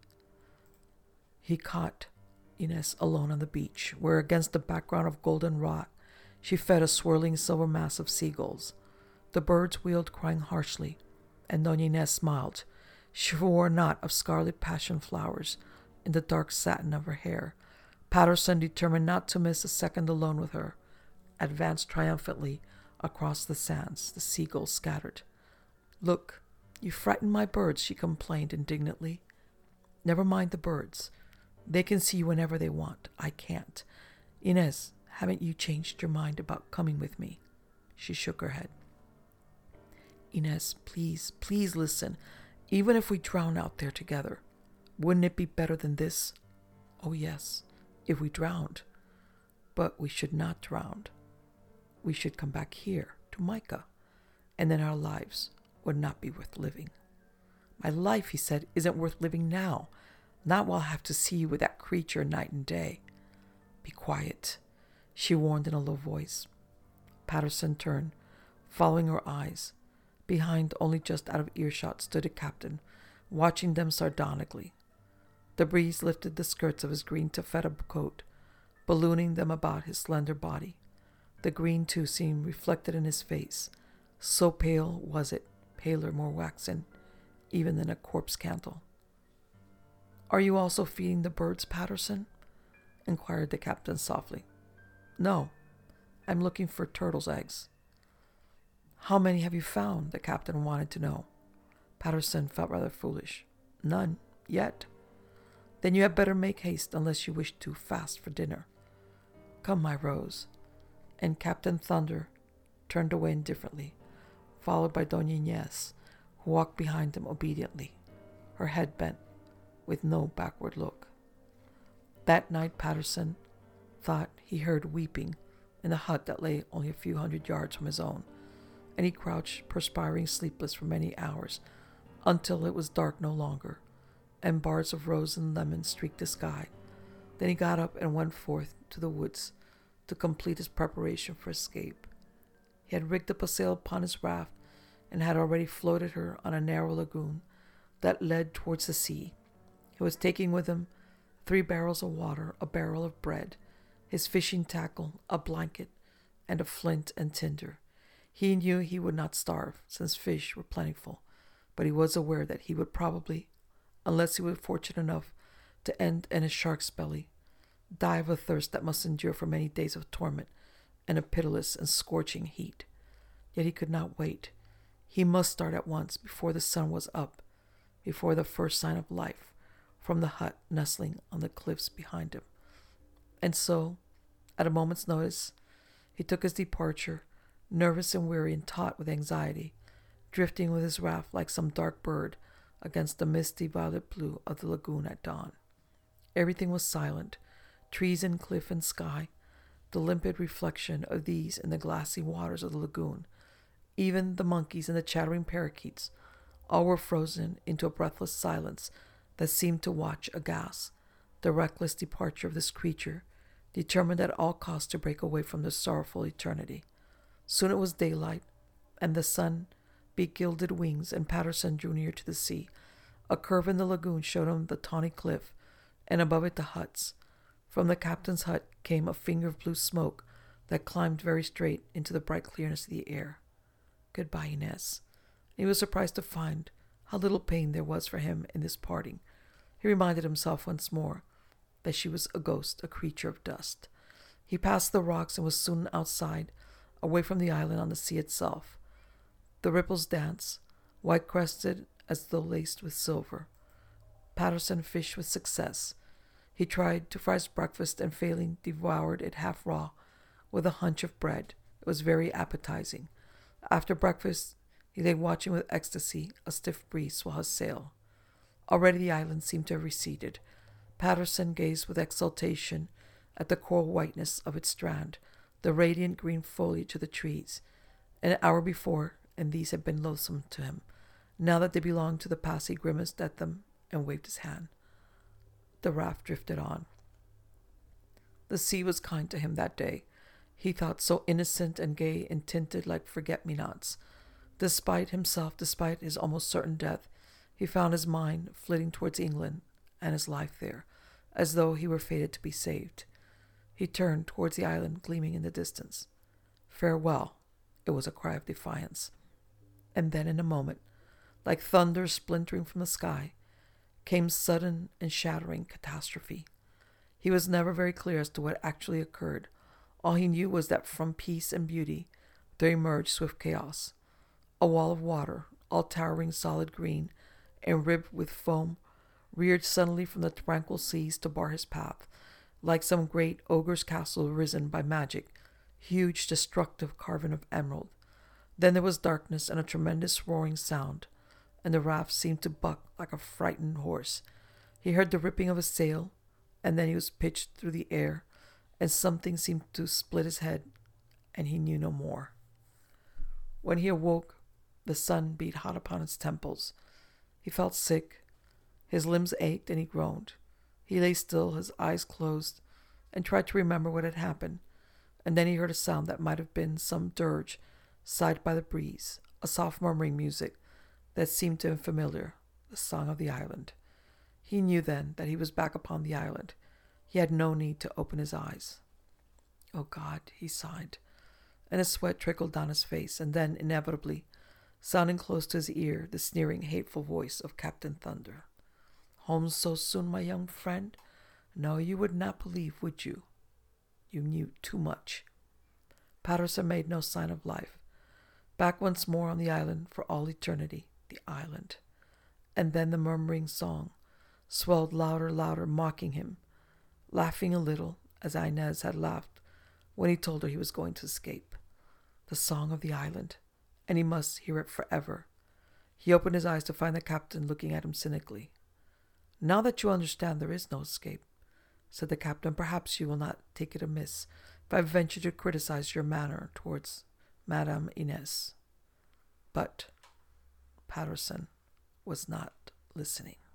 he caught Inez alone on the beach, where against the background of golden rock she fed a swirling silver mass of seagulls. The birds wheeled, crying harshly, and Doña Inez smiled. She wore a knot of scarlet passion flowers in the dark satin of her hair. Patterson, determined not to miss a second alone with her, advanced triumphantly across the sands. The seagulls scattered. "Look, you frightened my birds," she complained indignantly. "Never mind the birds. They can see you whenever they want. I can't. Inez, haven't you changed your mind about coming with me?" She shook her head. "Inez, please, please listen. Even if we drown out there together, wouldn't it be better than this?" "Oh, yes, if we drowned. But we should not drown. We should come back here to Micah, and then our lives would not be worth living." "My life," he said, "isn't worth living now. Not while I have to see you with that creature night and day." "Be quiet," she warned in a low voice. Patterson turned, following her eyes. Behind, only just out of earshot, stood the captain, watching them sardonically. The breeze lifted the skirts of his green taffeta coat, ballooning them about his slender body. The green, too, seemed reflected in his face. So pale was it, paler, more waxen, even than a corpse candle. "Are you also feeding the birds, Patterson?" inquired the captain softly. "No, I'm looking for turtles' eggs." "How many have you found?" the captain wanted to know. Patterson felt rather foolish. "None, yet." "Then you had better make haste, unless you wish to fast for dinner. Come, my Rose." And Captain Thunder turned away indifferently, followed by Doña Inez, who walked behind him obediently, her head bent, with no backward look. That night Patterson thought he heard weeping in the hut that lay only a few hundred yards from his own, and he crouched, perspiring, sleepless for many hours, until it was dark no longer, and bars of rose and lemon streaked the sky. Then he got up and went forth to the woods to complete his preparation for escape. He had rigged up a sail upon his raft, and had already floated her on a narrow lagoon that led towards the sea. He was taking with him three barrels of water, a barrel of bread, his fishing tackle, a blanket, and a flint and tinder. He knew he would not starve, since fish were plentiful, but he was aware that he would probably, unless he were fortunate enough to end in a shark's belly, die of a thirst that must endure for many days of torment and a pitiless and scorching heat. Yet he could not wait. He must start at once, before the sun was up, before the first sign of life from the hut nestling on the cliffs behind him. And so, at a moment's notice, he took his departure, nervous and weary and taut with anxiety, drifting with his raft like some dark bird against the misty violet blue of the lagoon at dawn. Everything was silent, trees and cliff and sky, the limpid reflection of these in the glassy waters of the lagoon. Even the monkeys and the chattering parakeets, all were frozen into a breathless silence that seemed to watch aghast the reckless departure of this creature, determined at all costs to break away from the sorrowful eternity. Soon it was daylight, and the sun beat gilded wings, and Patterson drew near to the sea. A curve in the lagoon showed him the tawny cliff, and above it the huts. From the captain's hut came a finger of blue smoke that climbed very straight into the bright clearness of the air. Goodbye, Inez. He was surprised to find how little pain there was for him in this parting. He reminded himself once more that she was a ghost, a creature of dust. He passed the rocks and was soon outside, away from the island on the sea itself. The ripples danced, white-crested as though laced with silver. Patterson fished with success. He tried to fry his breakfast and, failing, devoured it half raw with a hunch of bread. It was very appetizing. After breakfast, he lay watching with ecstasy a stiff breeze swell his sail. Already the island seemed to have receded. Patterson gazed with exultation at the coral whiteness of its strand, the radiant green foliage of the trees. An hour before, and these had been loathsome to him. Now that they belonged to the past, he grimaced at them and waved his hand. The raft drifted on. The sea was kind to him that day. He thought so innocent and gay and tinted like forget-me-nots. Despite himself, despite his almost certain death, he found his mind flitting towards England and his life there, as though he were fated to be saved. He turned towards the island gleaming in the distance. Farewell! It was a cry of defiance. And then in a moment, like thunder splintering from the sky, came sudden and shattering catastrophe. He was never very clear as to what actually occurred. All he knew was that from peace and beauty there emerged swift chaos. A wall of water, all towering solid green and ribbed with foam, reared suddenly from the tranquil seas to bar his path, like some great ogre's castle risen by magic, huge, destructive, carven of emerald. Then there was darkness and a tremendous roaring sound, and the raft seemed to buck like a frightened horse. He heard the ripping of a sail, and then he was pitched through the air, and something seemed to split his head, and he knew no more. When he awoke, the sun beat hot upon his temples. He felt sick. His limbs ached, and he groaned. He lay still, his eyes closed, and tried to remember what had happened. And then he heard a sound that might have been some dirge sighed by the breeze, a soft murmuring music that seemed to him familiar, the song of the island. He knew then that he was back upon the island. He had no need to open his eyes. "Oh God," he sighed, and a sweat trickled down his face, and then, inevitably, sounding close to his ear, the sneering, hateful voice of Captain Thunder. "Home so soon, my young friend? No, you would not believe, would you? You knew too much." Patterson made no sign of life. Back once more on the island for all eternity, the island. And then the murmuring song swelled louder, louder, mocking him, laughing a little, as Inez had laughed when he told her he was going to escape. The song of the island, and he must hear it forever. He opened his eyes to find the captain looking at him cynically. "Now that you understand there is no escape," said the captain, "perhaps you will not take it amiss if I venture to criticize your manner towards Madame Inez." But Patterson was not listening.